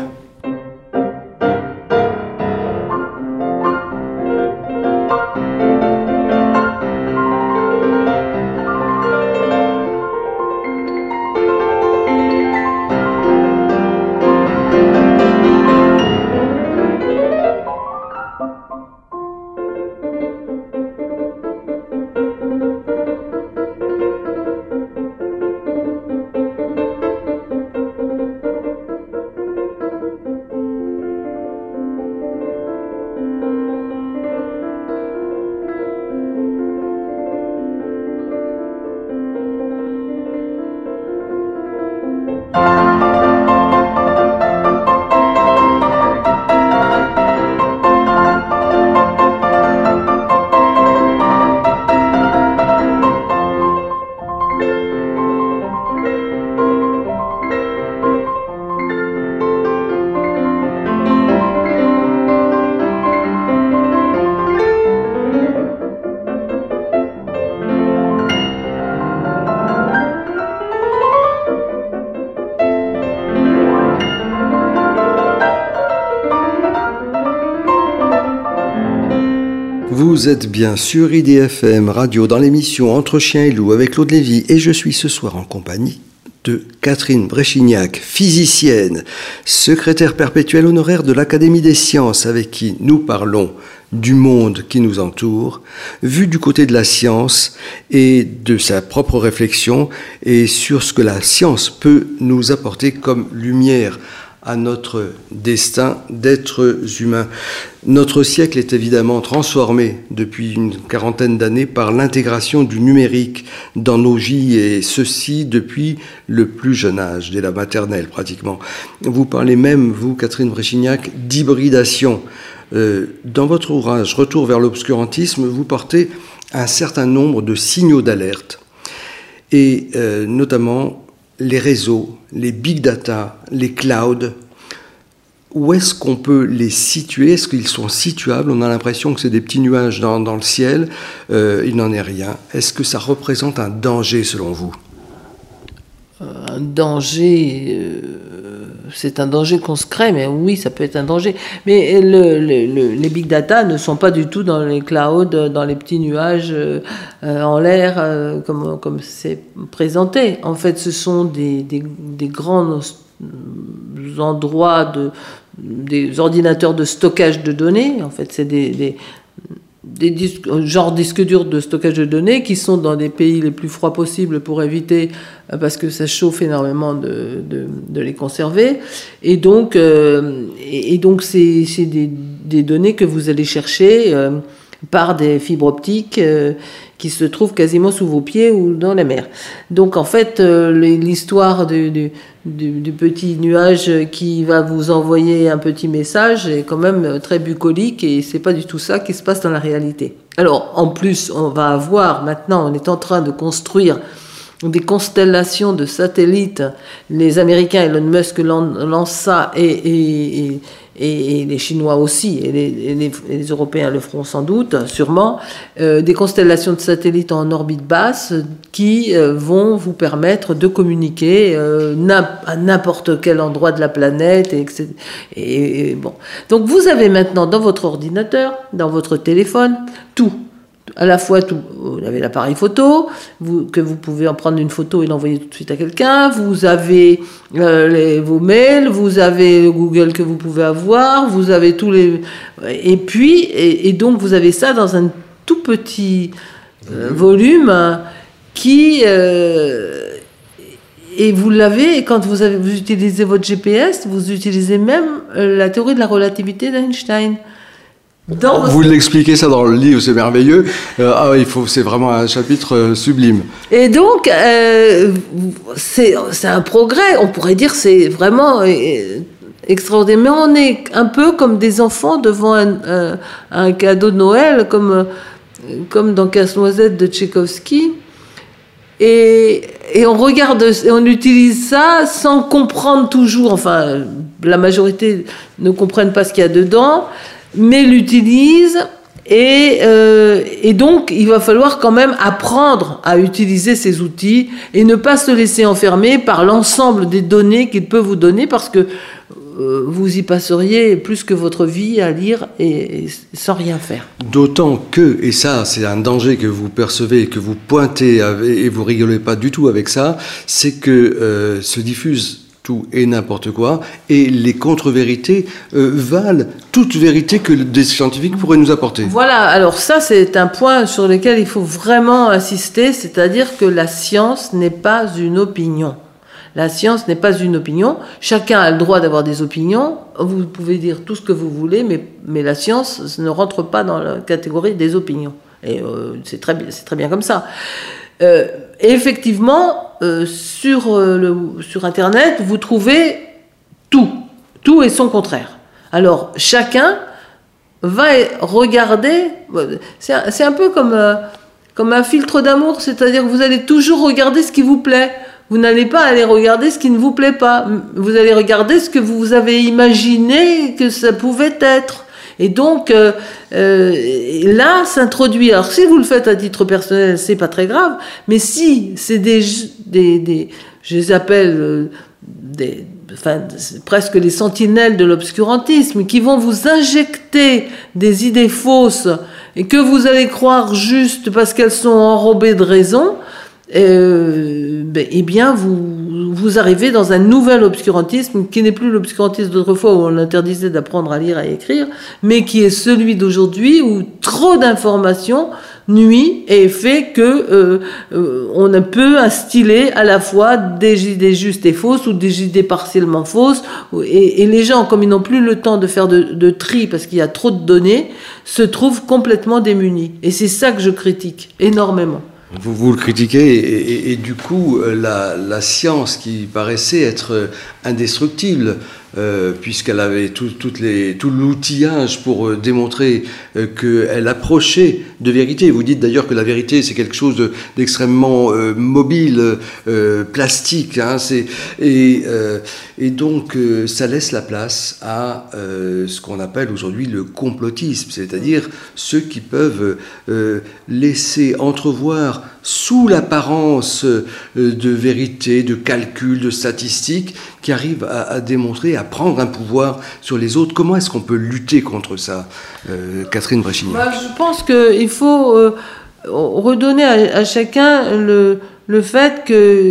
Vous êtes bien sur I D F M Radio dans l'émission Entre Chiens et Loups avec Claude Lévy et je suis ce soir en compagnie de Catherine Bréchignac, physicienne, secrétaire perpétuelle honoraire de l'Académie des sciences, avec qui nous parlons du monde qui nous entoure, vu du côté de la science et de sa propre réflexion et sur ce que la science peut nous apporter comme lumière à notre destin d'êtres humains. Notre siècle est évidemment transformé depuis une quarantaine d'années par l'intégration du numérique dans nos vies, et ceci depuis le plus jeune âge, dès la maternelle pratiquement. Vous parlez même, vous, Catherine Bréchignac, d'hybridation. Euh, dans votre ouvrage « Retour vers l'obscurantisme », vous portez un certain nombre de signaux d'alerte, et euh, notamment les réseaux, les big data, les clouds. Où est-ce qu'on peut les situer? Est-ce qu'ils sont situables? On a l'impression que c'est des petits nuages dans, dans le ciel. Euh, il n'en est rien. Est-ce que ça représente un danger selon vous? Un danger, euh, c'est un danger qu'on se crée, mais oui, ça peut être un danger. Mais le, le, le, les big data ne sont pas du tout dans les clouds, dans les petits nuages euh, en l'air, euh, comme, comme c'est présenté. En fait, ce sont des, des, des grands endroits, de, des ordinateurs de stockage de données. En fait, c'est des... des des disques, genre disques durs de stockage de données qui sont dans des pays les plus froids possibles pour éviter, parce que ça chauffe énormément de, de, de les conserver. Et donc, euh, et, et donc c'est, c'est des, des données que vous allez chercher euh, par des fibres optiques euh, qui se trouvent quasiment sous vos pieds ou dans la mer. Donc en fait, euh, l'histoire du, du, du, du petit nuage qui va vous envoyer un petit message est quand même très bucolique, et c'est pas du tout ça qui se passe dans la réalité. Alors en plus, on va avoir maintenant, on est en train de construire des constellations de satellites. Les Américains, Elon Musk lance ça, et, et, et et les Chinois aussi, et les, et les, et les Européens le feront sans doute, sûrement, euh, des constellations de satellites en orbite basse qui euh, vont vous permettre de communiquer euh, à n'importe quel endroit de la planète, et, et, et bon. Donc vous avez maintenant dans votre ordinateur, dans votre téléphone, tout. À la fois, tout, vous avez l'appareil photo, vous, que vous pouvez en prendre une photo et l'envoyer tout de suite à quelqu'un. Vous avez euh, les, vos mails, vous avez Google que vous pouvez avoir, vous avez tous les... Et puis, et, et donc, vous avez ça dans un tout petit euh, volume qui... Euh, et vous l'avez, et quand vous, avez, vous utilisez votre G P S, vous utilisez même euh, la théorie de la relativité d'Einstein. Dans Vous l'expliquez ça dans le livre, c'est merveilleux. Euh, ah, il faut, c'est vraiment un chapitre euh, sublime. Et donc, euh, c'est, c'est un progrès. On pourrait dire c'est vraiment euh, extraordinaire. Mais on est un peu comme des enfants devant un, un, un cadeau de Noël, comme, comme dans Casse-Noisette de Tchaïkovski. Et, et on regarde, et on utilise ça sans comprendre toujours. Enfin, la majorité ne comprennent pas ce qu'il y a dedans, mais l'utilise, et, euh, et donc il va falloir quand même apprendre à utiliser ces outils et ne pas se laisser enfermer par l'ensemble des données qu'il peut vous donner, parce que euh, vous y passeriez plus que votre vie à lire et, et sans rien faire. D'autant que, et ça c'est un danger que vous percevez et que vous pointez avec, et vous rigolez pas du tout avec ça, c'est que euh, se diffuse tout et n'importe quoi, et les contre-vérités euh, valent toute vérité que des scientifiques pourraient nous apporter. Voilà, alors ça c'est un point sur lequel il faut vraiment insister, c'est-à-dire que la science n'est pas une opinion. La science n'est pas une opinion. Chacun a le droit d'avoir des opinions. Vous pouvez dire tout ce que vous voulez, mais, mais la science ne rentre pas dans la catégorie des opinions. Et euh, c'est très, c'est très bien comme ça. Euh, et effectivement, euh, sur, euh, le, sur Internet, vous trouvez tout. Tout et son contraire. Alors, chacun va regarder... C'est un, c'est un peu comme, euh, comme un filtre d'amour, c'est-à-dire que vous allez toujours regarder ce qui vous plaît. Vous n'allez pas aller regarder ce qui ne vous plaît pas. Vous allez regarder ce que vous avez imaginé que ça pouvait être. Et donc, euh, euh, là, s'introduit. Alors, si vous le faites à titre personnel, c'est pas très grave. Mais si c'est des, des, des je les appelle euh, des, enfin, presque les sentinelles de l'obscurantisme, qui vont vous injecter des idées fausses et que vous allez croire juste parce qu'elles sont enrobées de raison, euh, ben, eh bien, vous, vous arrivez dans un nouvel obscurantisme qui n'est plus l'obscurantisme d'autrefois où on interdisait d'apprendre à lire et à écrire, mais qui est celui d'aujourd'hui où trop d'informations nuit et fait que euh, euh, on ne peut instiller à la fois des idées justes et fausses ou des idées partiellement fausses et, et les gens, comme ils n'ont plus le temps de faire de, de tri parce qu'il y a trop de données, se trouvent complètement démunis. Et c'est ça que je critique énormément. Vous, vous le critiquez et, et, et du coup la, la science qui paraissait être indestructible euh, puisqu'elle avait tout, toutes les, tout l'outillage pour euh, démontrer euh, qu'elle approchait de vérité. Vous dites d'ailleurs que la vérité c'est quelque chose de, d'extrêmement euh, mobile, euh, plastique, hein, c'est, et, euh, et donc euh, ça laisse la place à euh, ce qu'on appelle aujourd'hui le complotisme, c'est-à-dire ceux qui peuvent euh, laisser entrevoir sous l'apparence de vérité, de calcul, de statistiques, qui arrivent à, à démontrer, à prendre un pouvoir sur les autres. Comment est-ce qu'on peut lutter contre ça, euh, Catherine Bréchignac? Bah, je pense qu'il faut euh, redonner à, à chacun le, le fait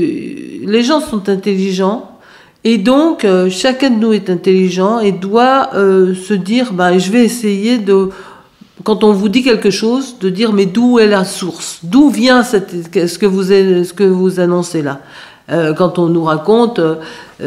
que les gens sont intelligents, et donc euh, chacun de nous est intelligent et doit euh, se dire bah, je vais essayer de... Quand on vous dit quelque chose, de dire mais d'où est la source, d'où vient cette, ce que vous ce que vous annoncez là. Euh, quand on nous raconte, euh,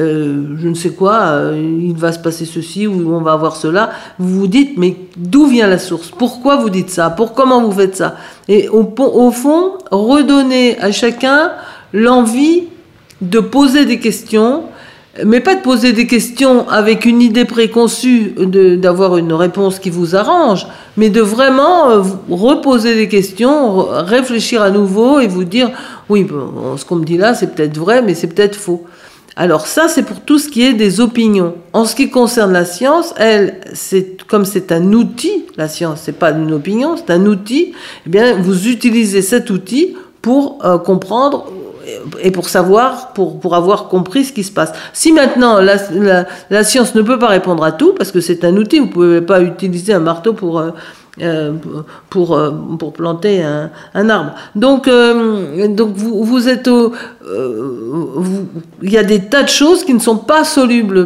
je ne sais quoi, euh, il va se passer ceci ou on va avoir cela, vous vous dites mais d'où vient la source, pourquoi vous dites ça, pour comment vous faites ça. Et au, au fond, redonner à chacun l'envie de poser des questions. Mais pas de poser des questions avec une idée préconçue de, d'avoir une réponse qui vous arrange, mais de vraiment euh, reposer des questions, réfléchir à nouveau et vous dire oui, bon, ce qu'on me dit là c'est peut-être vrai, mais c'est peut-être faux. Alors ça c'est pour tout ce qui est des opinions. En ce qui concerne la science, elle, c'est comme c'est un outil, la science c'est pas une opinion, c'est un outil. Eh bien vous utilisez cet outil pour euh, comprendre et pour savoir, pour, pour avoir compris ce qui se passe. Si maintenant la, la, la science ne peut pas répondre à tout, parce que c'est un outil, vous ne pouvez pas utiliser un marteau pour, euh, pour, euh, pour planter un, un arbre. Donc, euh, donc vous, vous êtes au... Euh, vous, il y a des tas de choses qui ne sont pas solubles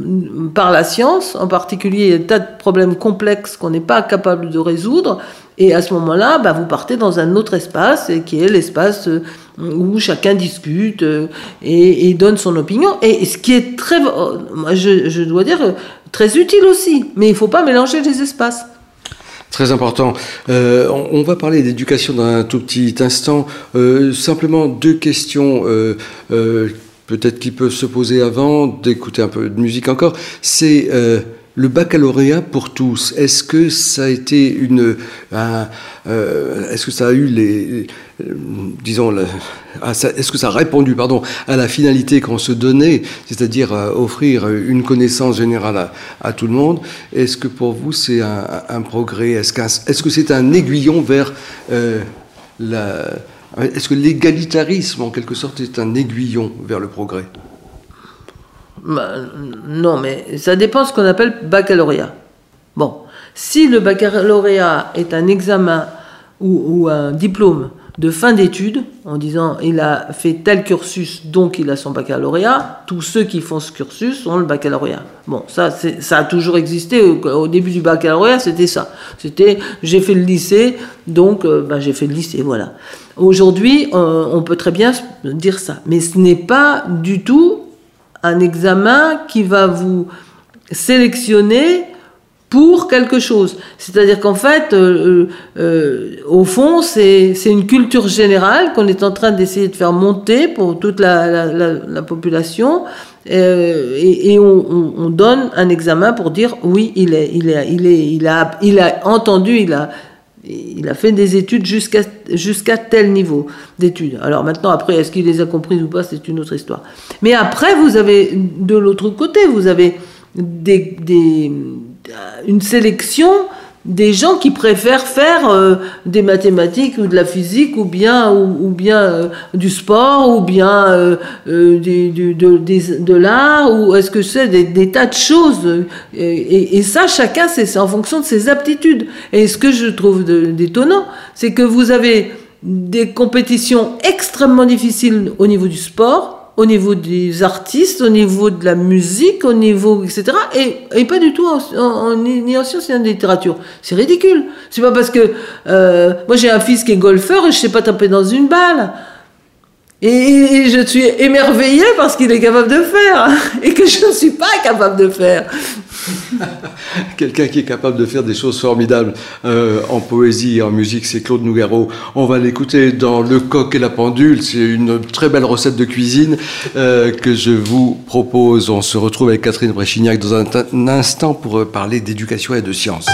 par la science, en particulier il y a des tas de problèmes complexes qu'on n'est pas capable de résoudre, et à ce moment-là, bah, vous partez dans un autre espace, qui est l'espace où chacun discute et, et donne son opinion. Et ce qui est très, moi je, je dois dire, très utile aussi. Mais il ne faut pas mélanger les espaces. Très important. Euh, on, on va parler d'éducation dans un tout petit instant. Euh, simplement deux questions, euh, euh, peut-être qui peuvent se poser avant d'écouter un peu de musique encore. C'est... Euh, Le baccalauréat pour tous, est-ce que ça a été une, un, euh, est-ce que ça a eu les, euh, disons, la, ah, ça, est-ce que ça a répondu, pardon, à la finalité qu'on se donnait, c'est-à-dire euh, offrir une connaissance générale à, à tout le monde? Est-ce que pour vous c'est un, un progrès? Est-ce, qu'un, est-ce que c'est un aiguillon vers euh, la, est-ce que l'égalitarisme en quelque sorte est un aiguillon vers le progrès? Bah, non, mais ça dépend de ce qu'on appelle baccalauréat. Bon, si le baccalauréat est un examen ou, ou un diplôme de fin d'études, en disant il a fait tel cursus, donc il a son baccalauréat, tous ceux qui font ce cursus ont le baccalauréat. Bon, ça, c'est, ça a toujours existé. Au, au début du baccalauréat, c'était ça. C'était j'ai fait le lycée, donc euh, ben, j'ai fait le lycée, voilà. Aujourd'hui, euh, on peut très bien dire ça. Mais ce n'est pas du tout un examen qui va vous sélectionner pour quelque chose. C'est-à-dire qu'en fait, euh, euh, au fond, c'est, c'est une culture générale qu'on est en train d'essayer de faire monter pour toute la, la, la, la population, euh, et, et on, on, on donne un examen pour dire oui, il est, il est, il est, il a, il a entendu, il a Il a fait des études jusqu'à, jusqu'à tel niveau d'études. Alors maintenant, après, est-ce qu'il les a comprises ou pas, c'est une autre histoire. Mais après, vous avez, de l'autre côté, vous avez des, des, une sélection des gens qui préfèrent faire euh, des mathématiques ou de la physique ou bien, ou, ou bien euh, du sport ou bien euh, euh, des, du, de, des, de l'art, ou est-ce que c'est des, des tas de choses, et, et, et ça chacun c'est, c'est en fonction de ses aptitudes. Et ce que je trouve de, d'étonnant, c'est que vous avez des compétitions extrêmement difficiles au niveau du sport, au niveau des artistes, au niveau de la musique, au niveau, et cetera. Et, et pas du tout en, en, en, ni en sciences ni en littérature. C'est ridicule. C'est pas parce que... Euh, moi, j'ai un fils qui est golfeur et je sais pas taper dans une balle. Et, et je suis émerveillée parce qu'il est capable de faire et que je ne suis pas capable de faire. Quelqu'un qui est capable de faire des choses formidables euh, en poésie et en musique, c'est Claude Nougaro. On va l'écouter dans Le Coq et la Pendule. C'est une très belle recette de cuisine euh, que je vous propose. On se retrouve avec Catherine Bréchignac dans un, un instant pour parler d'éducation et de science.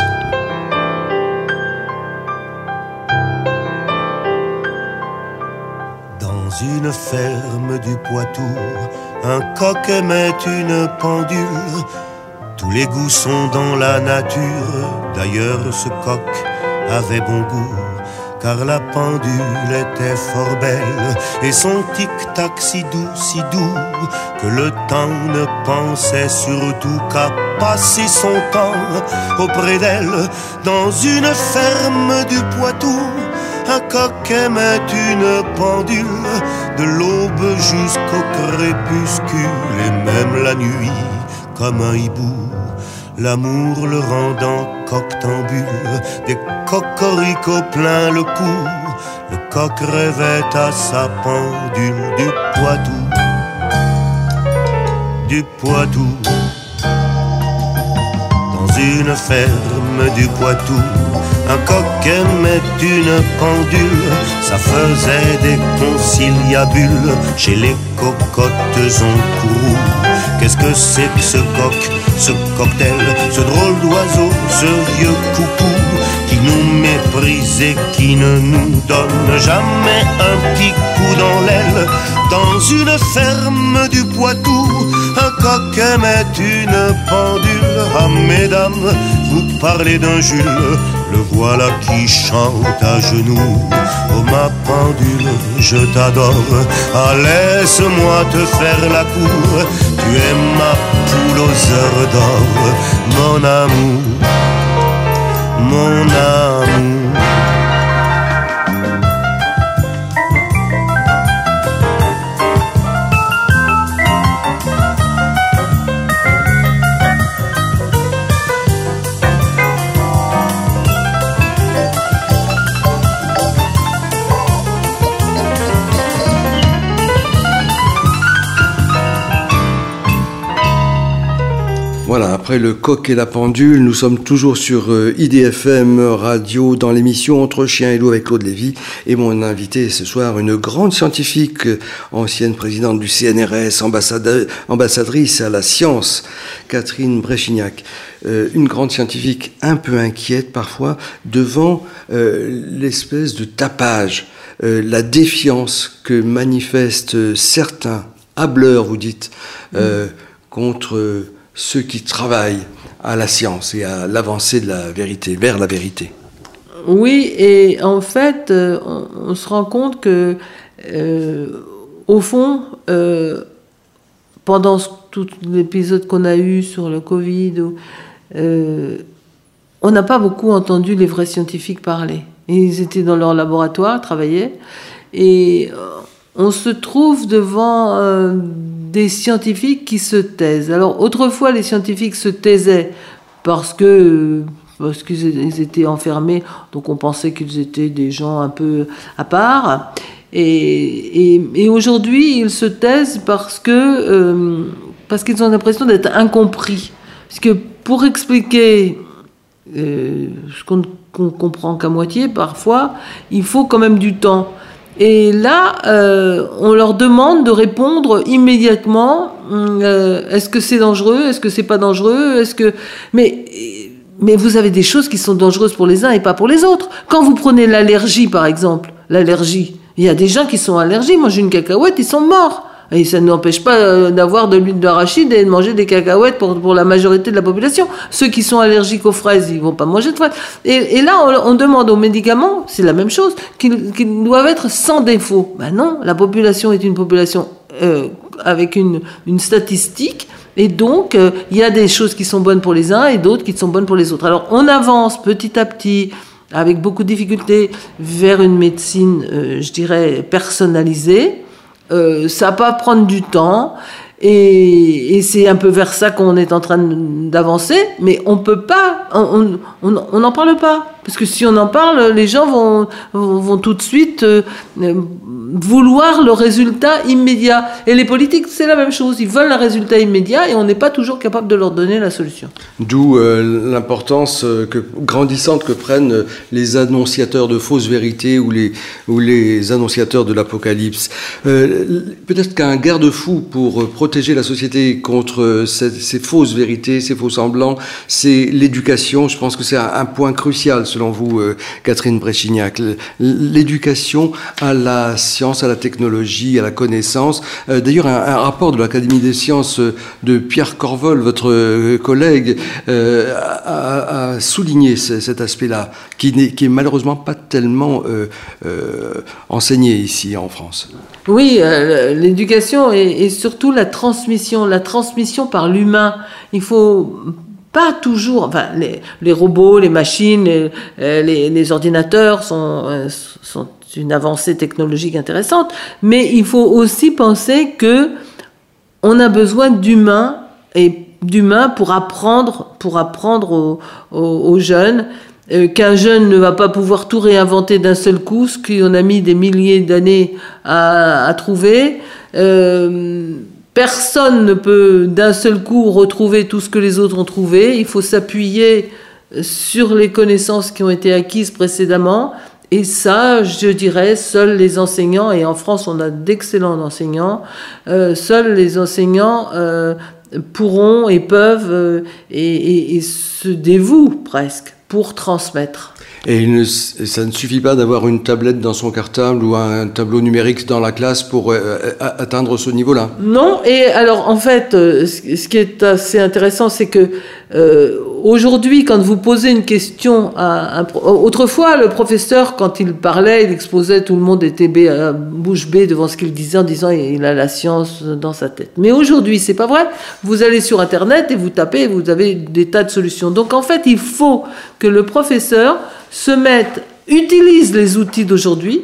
Dans une ferme du Poitou, un coq aimait une pendule. Tous les goûts sont dans la nature. D'ailleurs ce coq avait bon goût, car la pendule était fort belle, et son tic-tac si doux, si doux, que le temps ne pensait surtout qu'à passer son temps auprès d'elle. Dans une ferme du Poitou, un coq aimait une pendule. De l'aube jusqu'au crépuscule, et même la nuit comme un hibou, l'amour le rendant coctambule. Des cocoricots plein le cou, le coq rêvait à sa pendule. Du Poitou, du Poitou, dans une ferme du Poitou, un coq aimait une pendule. Ça faisait des conciliabules chez les cocottes en courroux. Qu'est-ce que c'est que ce coq, ce cocktail, ce drôle d'oiseau, ce vieux coucou qui nous méprise et qui ne nous donne jamais un petit coup dans l'aile. Dans une ferme du Poitou, un coq aimait une pendule. Ah mesdames, vous parlez d'un Jules, le voilà qui chante à genoux. Oh ma pendule, je t'adore, ah laisse-moi te faire la cour. Tu es ma poule aux heures d'or, mon amour, mon amour. Voilà, après Le Coq et la Pendule, nous sommes toujours sur euh, I D F M Radio dans l'émission Entre Chien et Loup avec Claude Lévy. Et mon invité ce soir, une grande scientifique, euh, ancienne présidente du C N R S, ambassadeur, ambassadrice à la science, Catherine Bréchignac. Euh, une grande scientifique un peu inquiète parfois devant euh, l'espèce de tapage, euh, la défiance que manifestent certains hableurs, vous dites, euh, mmh. contre... Euh, ceux qui travaillent à la science et à l'avancée de la vérité, vers la vérité. Oui, et en fait, euh, on, on se rend compte que, euh, au fond, euh, pendant tout l'épisode qu'on a eu sur le Covid, euh, on n'a pas beaucoup entendu les vrais scientifiques parler. Ils étaient dans leur laboratoire, travaillaient, et on se trouve devant... Euh, des scientifiques qui se taisent. Alors, autrefois, les scientifiques se taisaient parce que parce qu'ils étaient enfermés, donc on pensait qu'ils étaient des gens un peu à part. Et, et, et aujourd'hui, ils se taisent parce que euh, parce qu'ils ont l'impression d'être incompris. Parce que pour expliquer euh, ce qu'on ne comprend qu'à moitié, parfois, il faut quand même du temps. Et là, euh, on leur demande de répondre immédiatement. Euh, est-ce que c'est dangereux ? Est-ce que c'est pas dangereux ? Est-ce que mais mais vous avez des choses qui sont dangereuses pour les uns et pas pour les autres. Quand vous prenez l'allergie, par exemple, l'allergie, il y a des gens qui sont allergiques. Moi, j'ai une cacahuète, ils sont morts. Et ça n'empêche pas d'avoir de l'huile d'arachide et de manger des cacahuètes pour, pour la majorité de la population. Ceux qui sont allergiques aux fraises, ils vont pas manger de fraises. Et, et là, on, on demande aux médicaments, c'est la même chose, qu'ils, qu'ils doivent être sans défaut. Ben non, la population est une population euh, avec une, une statistique. Et donc, euh, il y a des choses qui sont bonnes pour les uns et d'autres qui sont bonnes pour les autres. Alors, on avance petit à petit avec beaucoup de difficultés, vers une médecine, euh, je dirais, personnalisée. Euh, ça va pas prendre du temps. Et, et c'est un peu vers ça qu'on est en train d'avancer, mais on peut pas, on n'en parle pas. Parce que si on en parle, les gens vont, vont, vont tout de suite euh, vouloir le résultat immédiat. Et les politiques, c'est la même chose. Ils veulent un résultat immédiat et on n'est pas toujours capable de leur donner la solution. D'où euh, l'importance euh, que, grandissante que prennent les annonciateurs de fausses vérités ou les, ou les annonciateurs de l'apocalypse. Euh, peut-être qu'un garde-fou pour protéger la société contre ces, ces fausses vérités, ces faux semblants, c'est l'éducation. Je pense que c'est un, un point crucial, selon vous, euh, Catherine Bréchignac. L'éducation à la science, à la technologie, à la connaissance. Euh, d'ailleurs, un, un rapport de l'Académie des sciences de Pierre Corvol, votre collègue, euh, a, a souligné ce, cet aspect-là, qui n'est qui est malheureusement pas tellement euh, euh, enseigné ici en France. Oui, euh, l'éducation et, et surtout la transmission, la transmission par l'humain. Il faut pas toujours, enfin, les, les robots, les machines, les, les, les ordinateurs sont, sont une avancée technologique intéressante, mais il faut aussi penser que on a besoin d'humains et d'humains pour apprendre, pour apprendre aux, aux, aux jeunes. Euh, qu'un jeune ne va pas pouvoir tout réinventer d'un seul coup, ce qu'on a mis des milliers d'années à, à trouver. Euh, personne ne peut d'un seul coup retrouver tout ce que les autres ont trouvé. Il faut s'appuyer sur les connaissances qui ont été acquises précédemment. Et ça, je dirais, seuls les enseignants, et en France on a d'excellents enseignants, euh, seuls les enseignants euh, pourront et peuvent euh, et, et, et se dévouent presque pour transmettre. Et il ne, ça ne suffit pas d'avoir une tablette dans son cartable ou un tableau numérique dans la classe pour euh, atteindre ce niveau-là. Non, et alors en fait, euh, ce qui est assez intéressant, c'est que euh, aujourd'hui, quand vous posez une question à un... Autrefois, le professeur, quand il parlait, il exposait, tout le monde était bé, euh, bouche bée devant ce qu'il disait, en disant il a la science dans sa tête. Mais aujourd'hui, c'est pas vrai. Vous allez sur Internet et vous tapez, vous avez des tas de solutions. Donc en fait, il faut que le professeur se mette, utilise les outils d'aujourd'hui,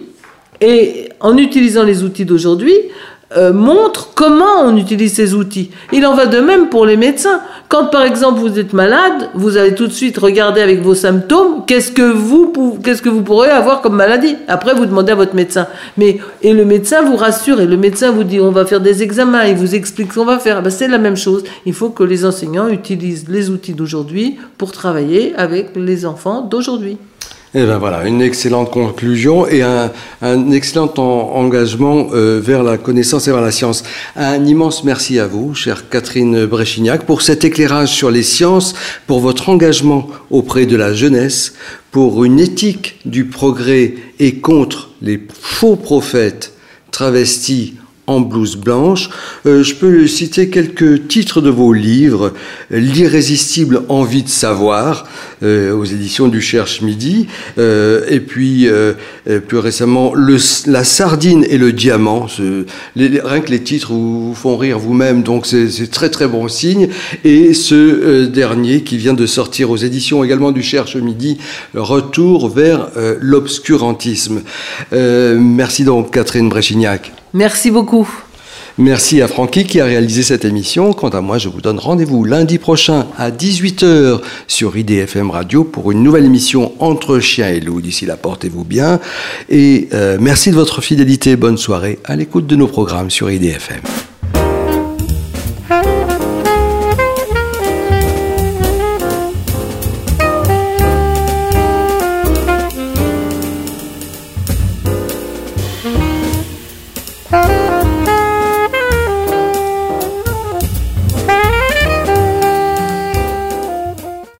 et en utilisant les outils d'aujourd'hui, euh, montre comment on utilise ces outils. Il en va de même pour les médecins. Quand par exemple vous êtes malade, vous allez tout de suite regarder avec vos symptômes, qu'est-ce que vous, qu'est-ce que vous pourrez avoir comme maladie. Après vous demandez à votre médecin. Mais, et le médecin vous rassure, et le médecin vous dit on va faire des examens, il vous explique ce qu'on va faire. Ben, c'est la même chose. Il faut que les enseignants utilisent les outils d'aujourd'hui pour travailler avec les enfants d'aujourd'hui. Eh bien voilà, une excellente conclusion et un, un excellent en, engagement euh, vers la connaissance et vers la science. Un immense merci à vous, chère Catherine Bréchignac, pour cet éclairage sur les sciences, pour votre engagement auprès de la jeunesse, pour une éthique du progrès et contre les faux prophètes travestis en blouse blanche. Euh, je peux citer quelques titres de vos livres. L'irrésistible envie de savoir, euh, aux éditions du Cherche-Midi, euh, et puis euh, plus récemment le, La sardine et le diamant. Ce, les, rien que les titres vous, vous font rire vous-même, donc c'est, c'est très très bon signe. Et ce euh, dernier qui vient de sortir aux éditions également du Cherche-Midi, Retour vers euh, l'obscurantisme. Euh, merci donc Catherine Bréchignac. Merci beaucoup. Merci à Francky qui a réalisé cette émission. Quant à moi, je vous donne rendez-vous lundi prochain à dix-huit heures sur I D F M Radio pour une nouvelle émission Entre Chien et Loup. D'ici là, portez-vous bien. Et euh, merci de votre fidélité. Bonne soirée à l'écoute de nos programmes sur I D F M.